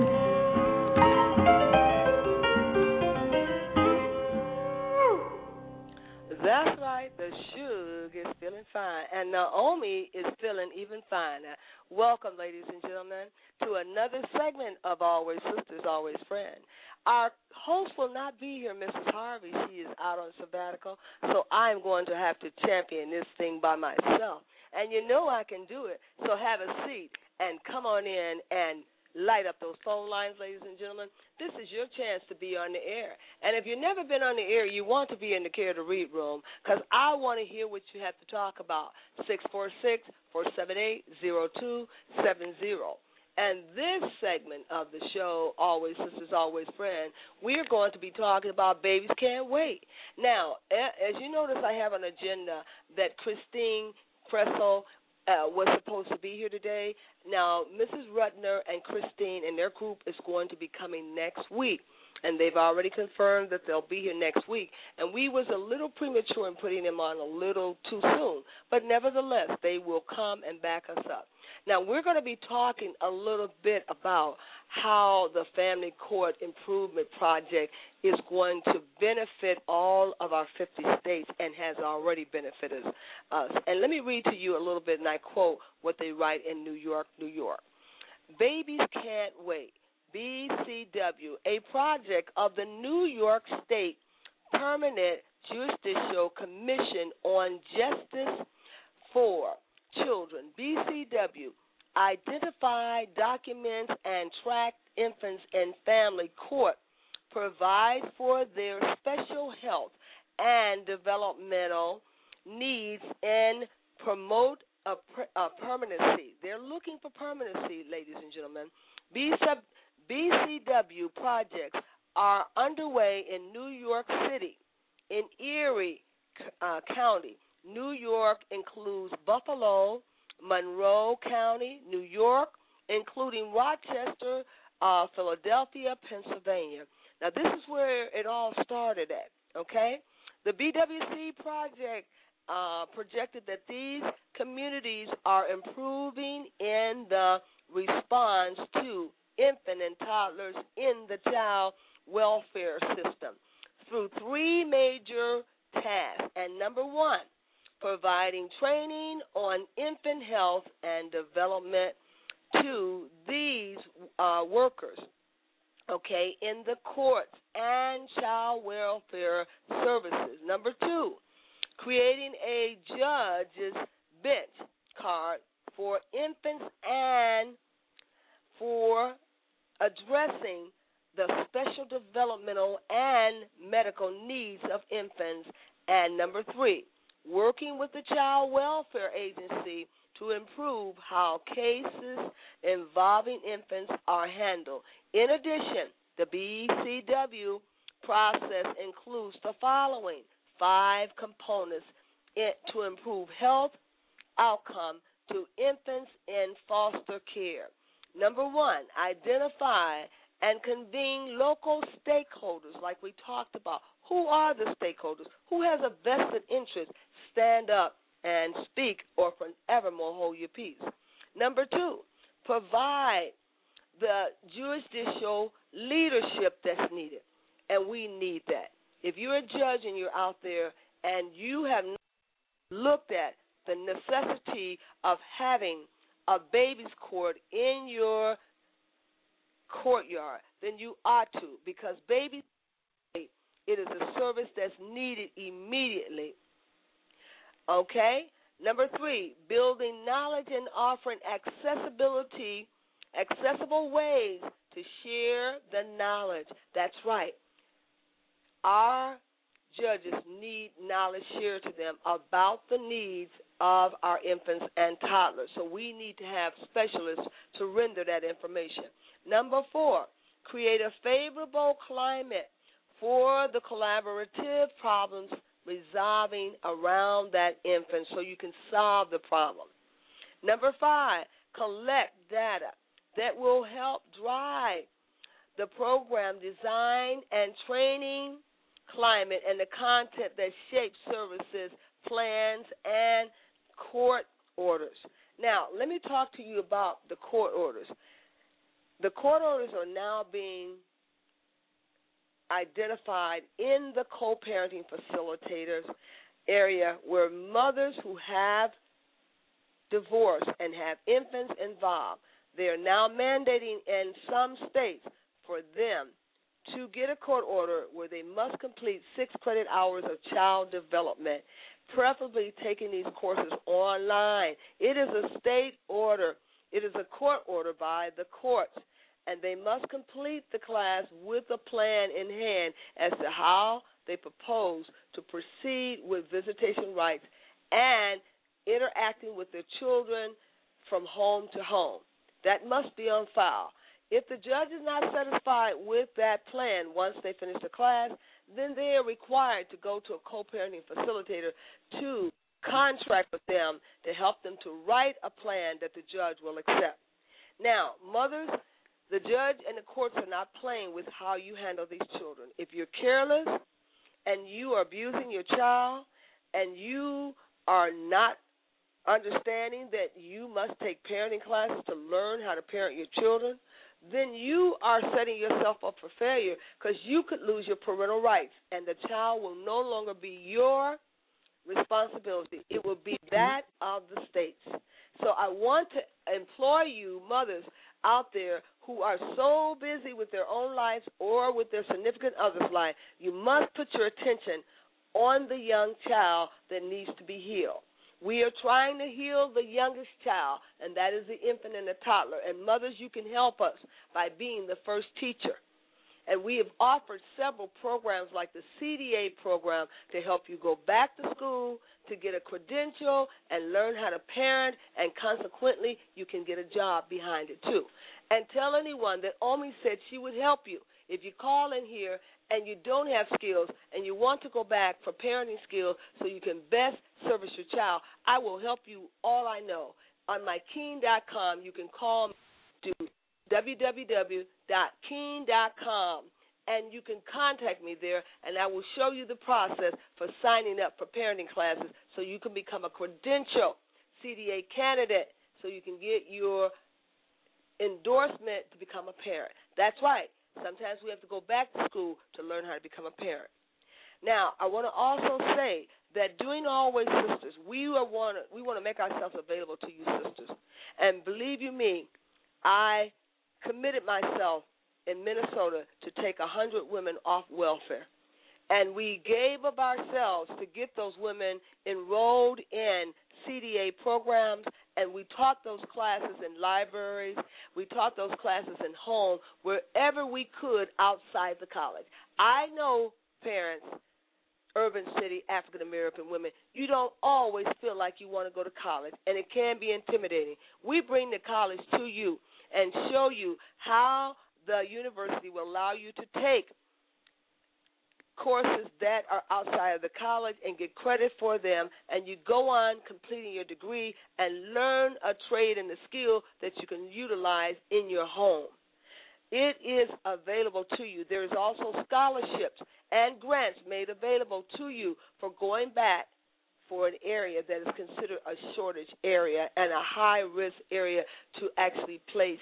That's right, the Suge is feeling fine, and Naomi is feeling even finer. Welcome, ladies and gentlemen, to another segment of Always Sisters, Always Friend. Our host will not be here, Mrs. Harvey. She is out on sabbatical, so I'm going to have to champion this thing by myself. And you know I can do it, so have a seat and come on in and light up those phone lines, ladies and gentlemen. This is your chance to be on the air. And if you've never been on the air, you want to be in the Care to Read room because I want to hear what you have to talk about. 646-478-0270. And this segment of the show, Always Sisters, Always Friend, we're going to be talking about Babies Can't Wait. Now, as you notice, I have an agenda that Christine Kressel was supposed to be here today. Now, Mrs. Rutner and Christine and their group is going to be coming next week, and they've already confirmed that they'll be here next week. And we was a little premature in putting them on a little too soon, but nevertheless, they will come and back us up. Now, we're going to be talking a little bit about how the Family Court Improvement Project is going to benefit all of our 50 states and has already benefited us. And let me read to you a little bit, and I quote what they write in New York, New York. Babies Can't Wait, BCW, a project of the New York State Permanent Judicial Commission on Justice for Children, BCW, identify, documents, and track infants in family court, provide for their special health and developmental needs, and promote a permanency. They're looking for permanency, ladies and gentlemen. BCW projects are underway in New York City, in Erie County. New York includes Buffalo, Monroe County, New York, including Rochester, Philadelphia, Pennsylvania. Now, this is where it all started at, okay? The BWC project projected that these communities are improving in the response to infant and toddlers in the child welfare system through three major tasks. And number one, providing training on infant health and development to these workers, okay, in the courts and child welfare services. Number two, creating a judge's bench card for infants and for addressing the special developmental and medical needs of infants. And number three, working with the Child Welfare Agency to improve how cases involving infants are handled. In addition, the BCW process includes the following 5 components to improve health outcome to infants in foster care. Number one, identify and convene local stakeholders like we talked about. Who are the stakeholders? Who has a vested interest? Stand up and speak or forevermore hold your peace. Number two, provide the judicial leadership that's needed, and we need that. If you're a judge and you're out there and you have not looked at the necessity of having a baby's court in your courtyard, then you ought to, because babies, it is a service that's needed immediately. Okay? Number 3, building knowledge and offering accessible ways to share the knowledge. That's right. Our judges need knowledge shared to them about the needs of our infants and toddlers. So we need to have specialists to render that information. Number 4, create a favorable climate for the collaborative problems resolving around that infant so you can solve the problem. Number 5, collect data that will help drive the program design and training climate and the content that shapes services, plans, and court orders. Now, let me talk to you about the court orders. The court orders are now being identified in the co-parenting facilitators area where mothers who have divorced and have infants involved, they are now mandating in some states for them to get a court order where they must complete 6 credit hours of child development, preferably taking these courses online. It is a state order. It is a court order by the courts, and they must complete the class with a plan in hand as to how they propose to proceed with visitation rights and interacting with their children from home to home. That must be on file. If the judge is not satisfied with that plan once they finish the class, then they are required to go to a co-parenting facilitator to contract with them to help them to write a plan that the judge will accept. Now, mothers, the judge and the courts are not playing with how you handle these children. If you're careless and you are abusing your child and you are not understanding that you must take parenting classes to learn how to parent your children, then you are setting yourself up for failure because you could lose your parental rights and the child will no longer be your responsibility. It will be that of the states. So I want to implore you, mothers out there who are so busy with their own lives or with their significant other's life, you must put your attention on the young child that needs to be healed. We are trying to heal the youngest child, and that is the infant and the toddler. And mothers, you can help us by being the first teacher. And we have offered several programs like the CDA program to help you go back to school, to get a credential, and learn how to parent, and consequently, you can get a job behind it too. And tell anyone that Omi said she would help you. If you call in here and you don't have skills and you want to go back for parenting skills so you can best service your child, I will help you all I know. On mykeen.com, you can call me to www.keen.com, and you can contact me there, and I will show you the process for signing up for parenting classes so you can become a credential CDA candidate so you can get your endorsement to become a parent. That's right. Sometimes we have to go back to school to learn how to become a parent. Now, I want to also say that doing Always Sisters, we want to make ourselves available to you sisters. And believe you me, I committed myself in Minnesota to take 100 women off welfare. And we gave of ourselves to get those women enrolled in CDA programs, and we taught those classes in libraries. We taught those classes in home, wherever we could outside the college. I know, parents, urban city African-American women, you don't always feel like you want to go to college, and it can be intimidating. We bring the college to you and show you how the university will allow you to take courses that are outside of the college and get credit for them, and you go on completing your degree and learn a trade and a skill that you can utilize in your home. It is available to you. There is also scholarships and grants made available to you for going back for an area that is considered a shortage area and a high-risk area to actually place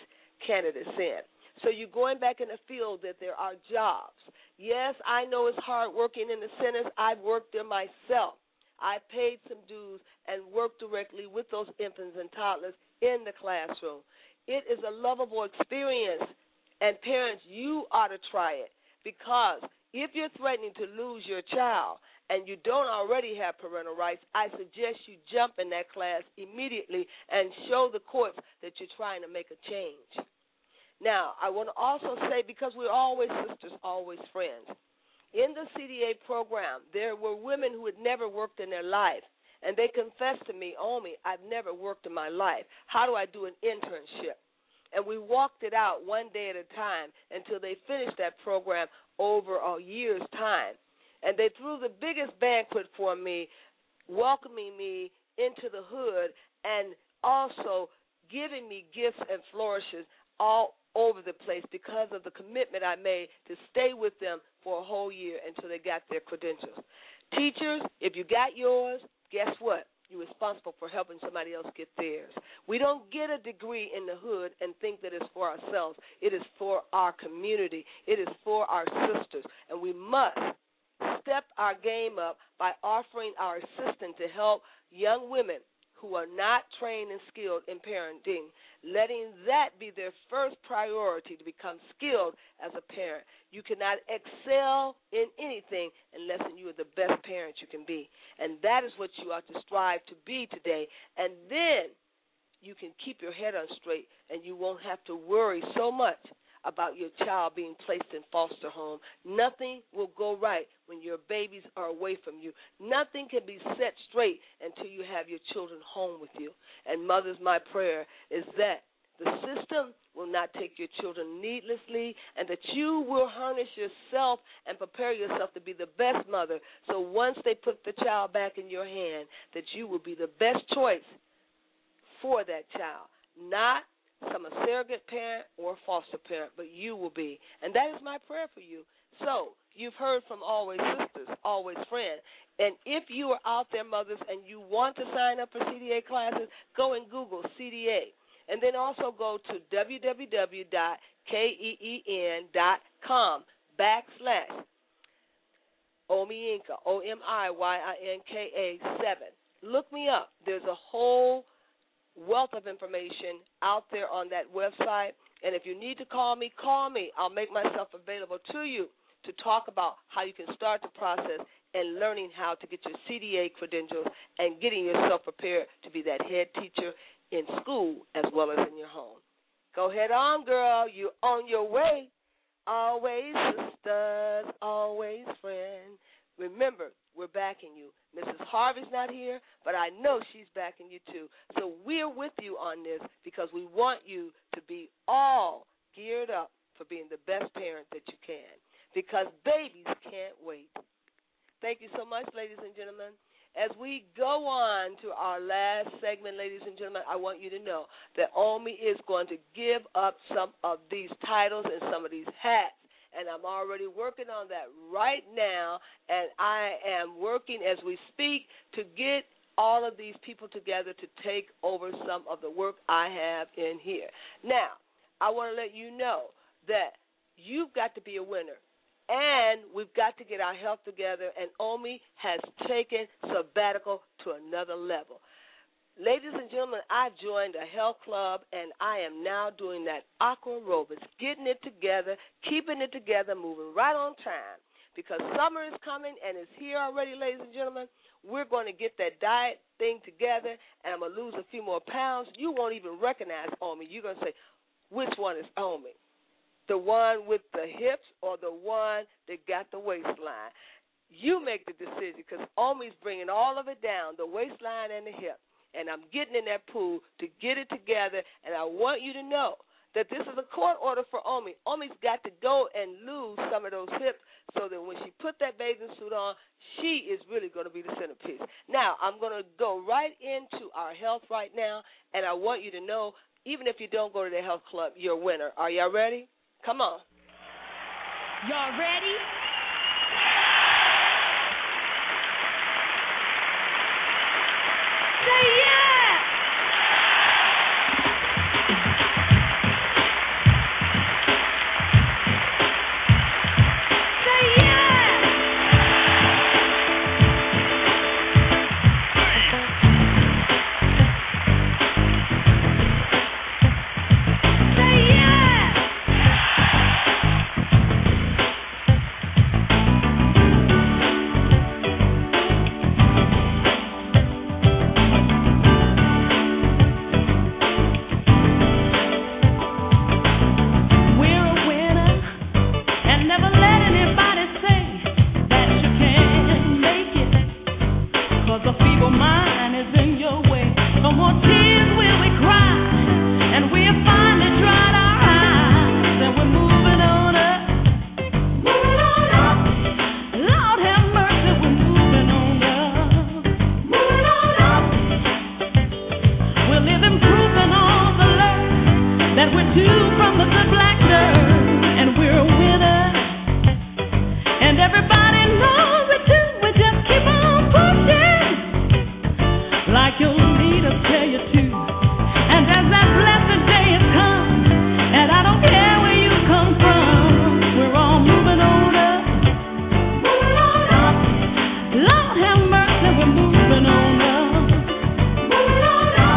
candidates in. So you're going back in the field that there are jobs. Yes, I know it's hard working in the centers. I've worked there myself. I paid some dues and worked directly with those infants and toddlers in the classroom. It is a lovable experience, and parents, you ought to try it, because if you're threatening to lose your child and you don't already have parental rights, I suggest you jump in that class immediately and show the courts that you're trying to make a change. Now, I want to also say, because we're always sisters, always friends, in the CDA program, there were women who had never worked in their life, and they confessed to me, Omi, I've never worked in my life. How do I do an internship? And we walked it out one day at a time until they finished that program over a year's time. And they threw the biggest banquet for me, welcoming me into the hood and also giving me gifts and flourishes all over the place because of the commitment I made to stay with them for a whole year until they got their credentials. Teachers, if you got yours, guess what? You're responsible for helping somebody else get theirs. We don't get a degree in the hood and think that it's for ourselves. It is for our community. It is for our sisters. And we must step our game up by offering our assistance to help young women who are not trained and skilled in parenting, letting that be their first priority to become skilled as a parent. You cannot excel in anything unless you are the best parent you can be. And that is what you ought to strive to be today. And then you can keep your head on straight and you won't have to worry so much about your child being placed in foster home. Nothing will go right when your babies are away from you. Nothing can be set straight until you have your children home with you. And mothers, my prayer is that the system will not take your children needlessly, and that you will harness yourself and prepare yourself to be the best mother. So once they put the child back in your hand, that you will be the best choice for that child, not some surrogate parent or foster parent, but you will be. And that is my prayer for you. So you've heard from Always Sisters, Always Friend. And if you are out there, mothers, and you want to sign up for CDA classes, go and Google CDA. And then also go to www.keen.com/Omiyinka, OMIYINKA 7. Look me up. There's a whole wealth of information out there on that website. And if you need to call me, call me. I'll make myself available to you to talk about how you can start the process and learning how to get your CDA credentials and getting yourself prepared to be that head teacher in school as well as in your home. Go ahead on, girl. You're on your way. Always sisters, always friend. Remember, we're backing you. Mrs. Harvey's not here, but I know she's backing you too. So we're with you on this because we want you to be all geared up for being the best parent that you can, because babies can't wait. Thank you so much, ladies and gentlemen. As we go on to our last segment, ladies and gentlemen, I want you to know that Omi is going to give up some of these titles and some of these hats. And I'm already working on that right now, and I am working as we speak to get all of these people together to take over some of the work I have in here. Now, I want to let you know that you've got to be a winner, and we've got to get our health together, and Omi has taken sabbatical to another level. Ladies and gentlemen, I joined a health club, and I am now doing that aqua aerobics, getting it together, keeping it together, moving right on time. Because summer is coming, and it's here already, ladies and gentlemen. We're going to get that diet thing together, and I'm going to lose a few more pounds. You won't even recognize Omi. You're going to say, which one is Omi? The one with the hips or the one that got the waistline? You make the decision, because Omi's bringing all of it down, the waistline and the hip. And I'm getting in that pool to get it together, and I want you to know that this is a court order for Omi. Omi's got to go and lose some of those hips so that when she put that bathing suit on, she is really going to be the centerpiece. Now, I'm going to go right into our health right now, and I want you to know, even if you don't go to the health club, you're a winner. Are y'all ready? Come on.
Y'all ready? Say yeah!
everybody knows it too. We just keep on pushing like your leaders tell you to. And as that blessed day has come, and I don't care where you come from, we're all moving on up. Moving on up. Lord have mercy, we're moving on up. Moving on up.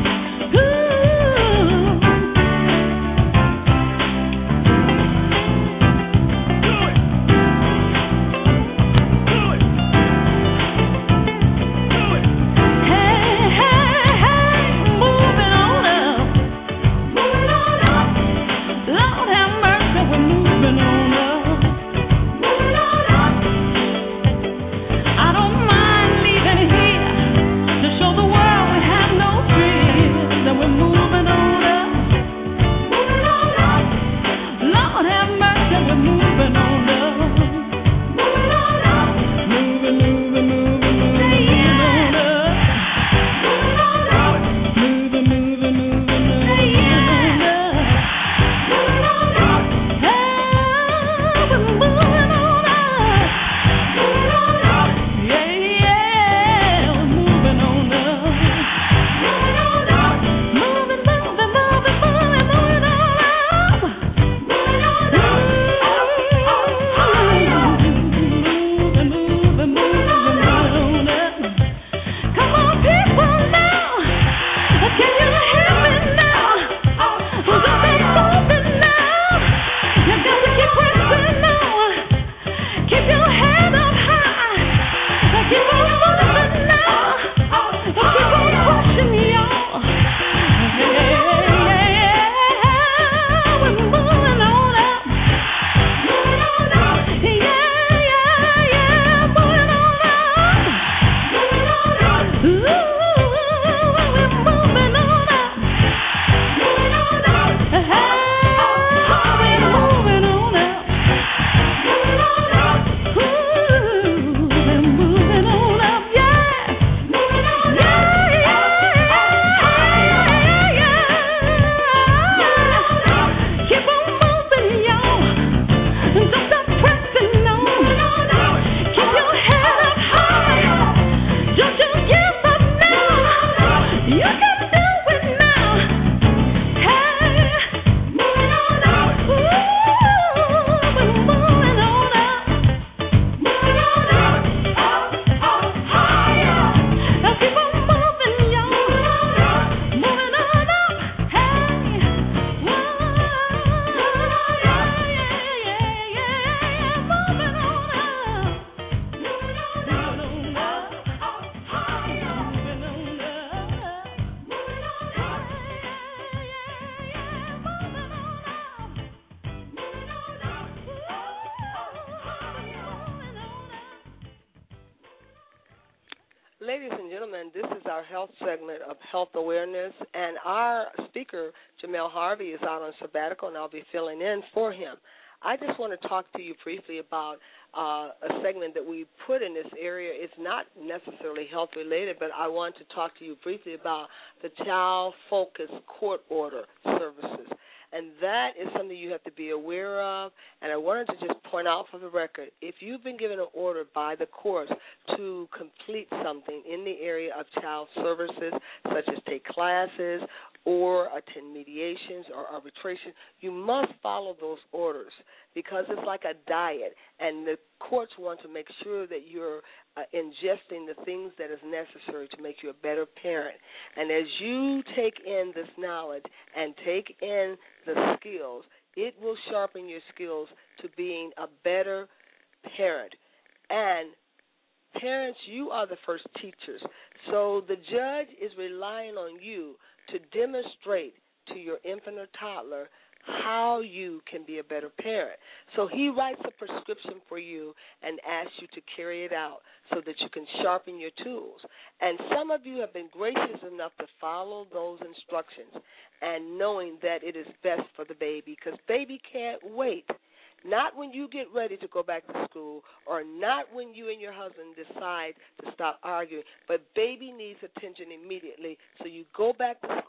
Ladies and gentlemen, this is our health segment of Health Awareness, and our speaker, Jamel Harvey, is out on sabbatical, and I'll be filling in for him. I just want to talk to you briefly about a segment that we put in this area. It's not necessarily health-related, but I want to talk to you briefly about the Child Focus Court Order Services. And that is something you have to be aware of. And I wanted to just point out for the record, if you've been given an order by the courts to complete something in the area of child services, such as take classes or attend mediations or arbitration, you must follow those orders because it's like a diet. And the courts want to make sure that you're ingesting the things that is necessary to make you a better parent. And as you take in this knowledge and take in the skills, it will sharpen your skills to being a better parent. And parents, you are the first teachers. So the judge is relying on you to demonstrate to your infant or toddler how you can be a better parent. So he writes a prescription for you and asks you to carry it out so that you can sharpen your tools. And some of you have been gracious enough to follow those instructions and knowing that it is best for the baby, because baby can't wait. Not when you get ready to go back to school, or not when you and your husband decide to stop arguing, but baby needs attention immediately, so you go back to school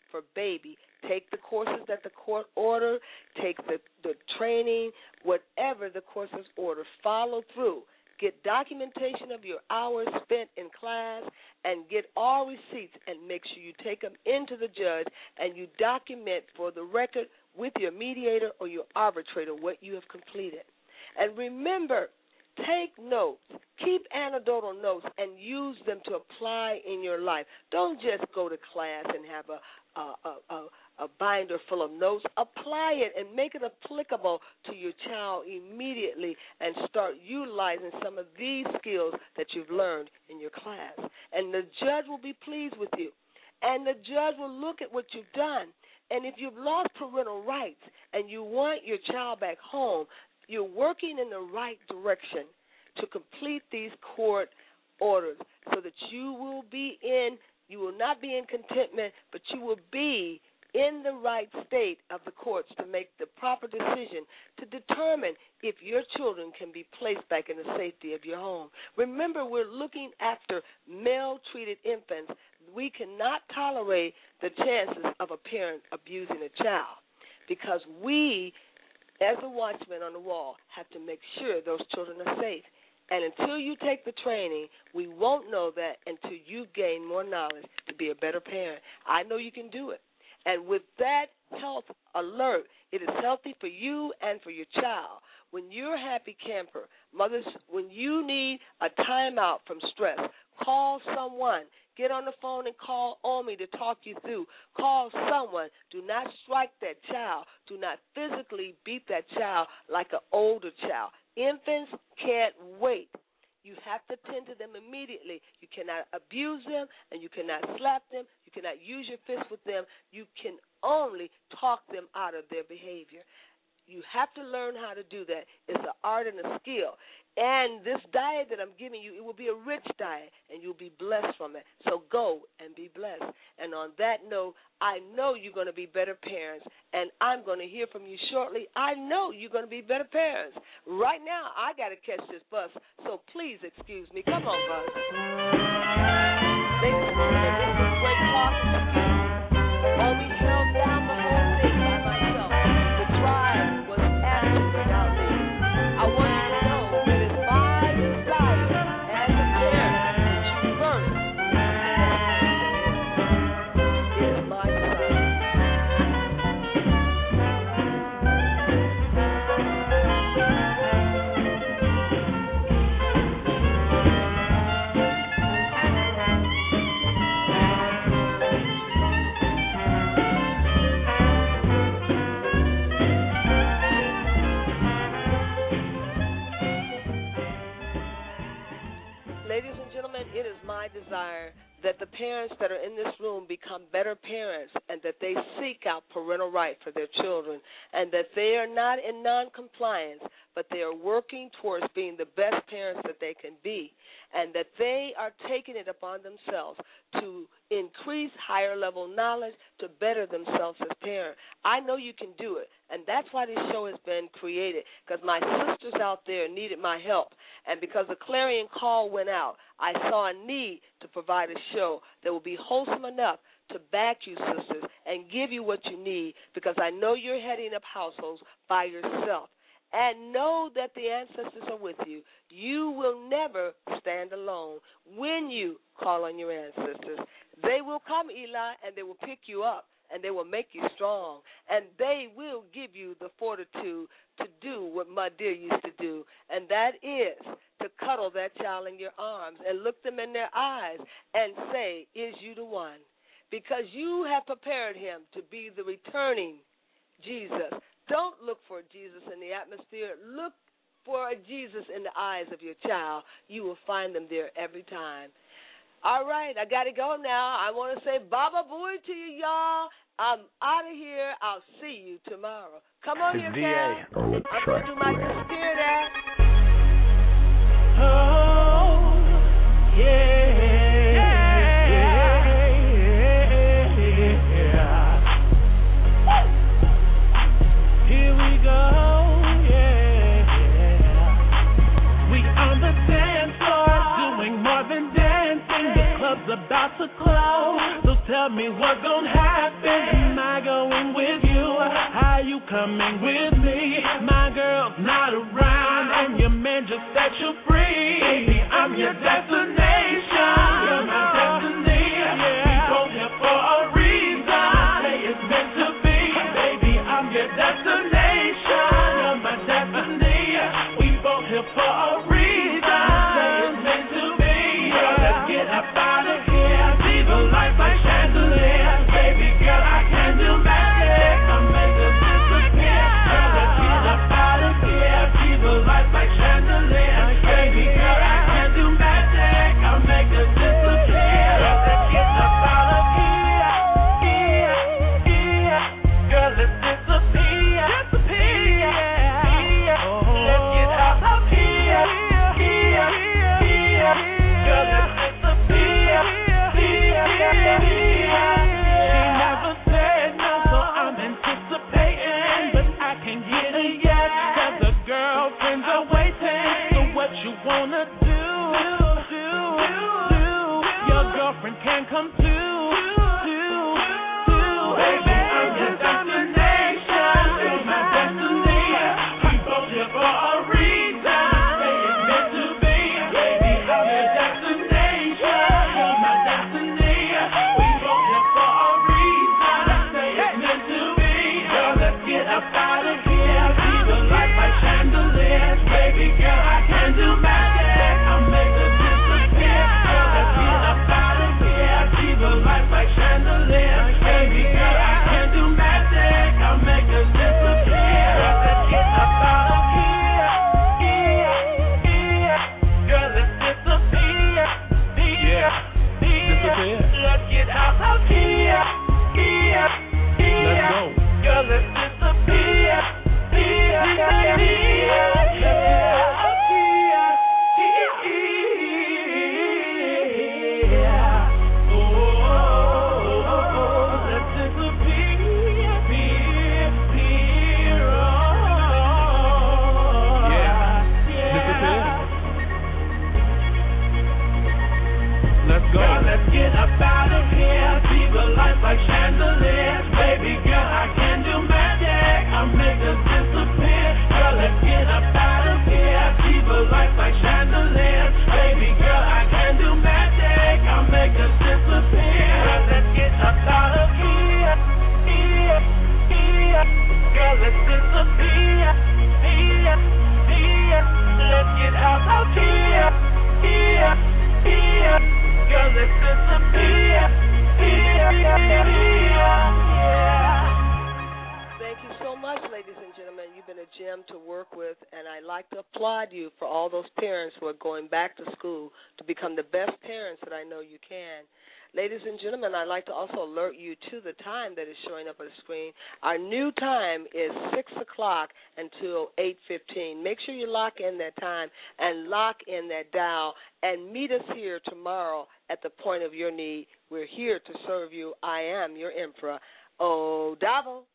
for baby. Take the courses that the court ordered, take the training, whatever the courses order. Follow through. Get documentation of your hours spent in class and get all receipts and make sure you take them into the judge and you document for the record with your mediator or your arbitrator what you have completed. And remember, take notes. Keep anecdotal notes and use them to apply in your life. Don't just go to class and have a binder full of notes. Apply it and make it applicable to your child immediately and start utilizing some of these skills that you've learned in your class. And the judge will be pleased with you. And the judge will look at what you've done. And if you've lost parental rights and you want your child back home, you're working in the right direction to complete these court orders so that you will not be in contentment, but you will be in the right state of the courts to make the proper decision to determine if your children can be placed back in the safety of your home. Remember, we're looking after maltreated infants. We cannot tolerate the chances of a parent abusing a child because we, as a watchman on the wall, have to make sure those children are safe. And until you take the training, we won't know that until you gain more knowledge to be a better parent. I know you can do it. And with that health alert, it is healthy for you and for your child. When you're a happy camper, mothers, when you need a timeout from stress, call someone. Get on the phone and call Omi to talk you through. Call someone. Do not strike that child. Do not physically beat that child like an older child. Infants can't wait. You have to tend to them immediately. You cannot abuse them, and you cannot slap them. You cannot use your fist with them. You can only talk them out of their behavior. You have to learn how to do that. It's an art and a skill. And this diet that I'm giving you, it will be a rich diet, and you'll be blessed from it. So go and be blessed. And on that note, I know you're going to be better parents, and I'm going to hear from you shortly. I know you're going to be better parents. Right now, I got to catch this bus, so please excuse me. Come on, bus. Thank you for this great talk. Omi held down the whole thing by myself. The trial was absent without me. I want you to know that it's my desire as a parent that you first. It is my desire. Ladies and gentlemen, it is my desire that the parents that are in this room become better parents and that they seek out parental right for their children and that they are not in noncompliance, but they are working towards being the best parents that they can be and that they are taking it upon themselves to increase higher level knowledge to better themselves as parents. I know you can do it, and that's why this show has been created, because my sisters out there needed my help, and because the clarion call went out, I saw a need to provide a show that will be wholesome enough to back you, sisters, and give you what you need, because I know you're heading up households by yourself. And know that the ancestors are with you. You will never stand alone when you call on your ancestors. They will come, Eli, and they will pick you up, and they will make you strong, and they will give you the fortitude to do what my dear used to do, and that is to cuddle that child in your arms and look them in their eyes and say, is you the one? Because you have prepared him to be the returning Jesus. Don't look for Jesus in the atmosphere. Look for a Jesus in the eyes of your child. You will find them there every time. All right, I got to go now. I want to say baba booey to you, y'all. I'm out of here. I'll see you tomorrow. Come on here, Cal. I'm going to do my spirit act.
Oh, yeah. About to close, so tell me what's gonna happen. coming with me. My girl's not around, and your man just set you free. Baby, I'm your destination. You're my destiny. We both here for a reason. Say it's meant to be. Baby, I'm your destination. You're my destiny. We both here for a reason. Say it's meant to be. Girl, let's get up out of here. See the lights like chandeliers. Baby girl, I can do magic. I make them disappear. Girl, let's get up out of here. See the lights like chandeliers. Baby girl, I can do magic. I make them disappear. Girl, let's get up out of here. Girl, let's disappear. Let's get out of here. Girl, let's disappear. She never said no, so I'm anticipating, but I can get a yes, 'cause the girlfriends are waiting. So what you wanna do? Your girlfriend can come too. Baby, I'm your destination. You're my destiny. We both here for a reason. Say it's meant to be. Baby, I'm your destination. You're my destiny. We both here for a reason. Say it's meant to be. Girl, let's get up out of here. See the lights like chandeliers. Baby girl, I can do magic. I'll make them disappear. Girl, let's get up out of here. See the lights like chandeliers. Baby girl, I can do magic. I'll make them disappear. Girl, let's get up out of here. Girl, let's disappear. Disappear. Let's get out of here. Let's go. Girl, let's disappear. Let's go. Girl, let's get up out of here. See the lights like chandeliers. Baby girl, I can do magic. I'll make them disappear. Girl, let's get up out of here. See the lights like chandeliers. Baby girl, I can do magic. I'll make them disappear. Girl, let's get up out of here. Girl, let's disappear. Let's get out of here. Girl, let's disappear.
Thank you so much, ladies and gentlemen. You've been a gem to work with, and I'd like to applaud you for all those parents who are going back to school to become the best parents that I know you can. Ladies and gentlemen, I'd like to also alert you to the time that is showing up on the screen. Our new time is 6 o'clock until 8:15. Make sure you lock in that time and lock in that dial and meet us here tomorrow at the point of your need. We're here to serve you. I am your Emperor. Oh, Davo.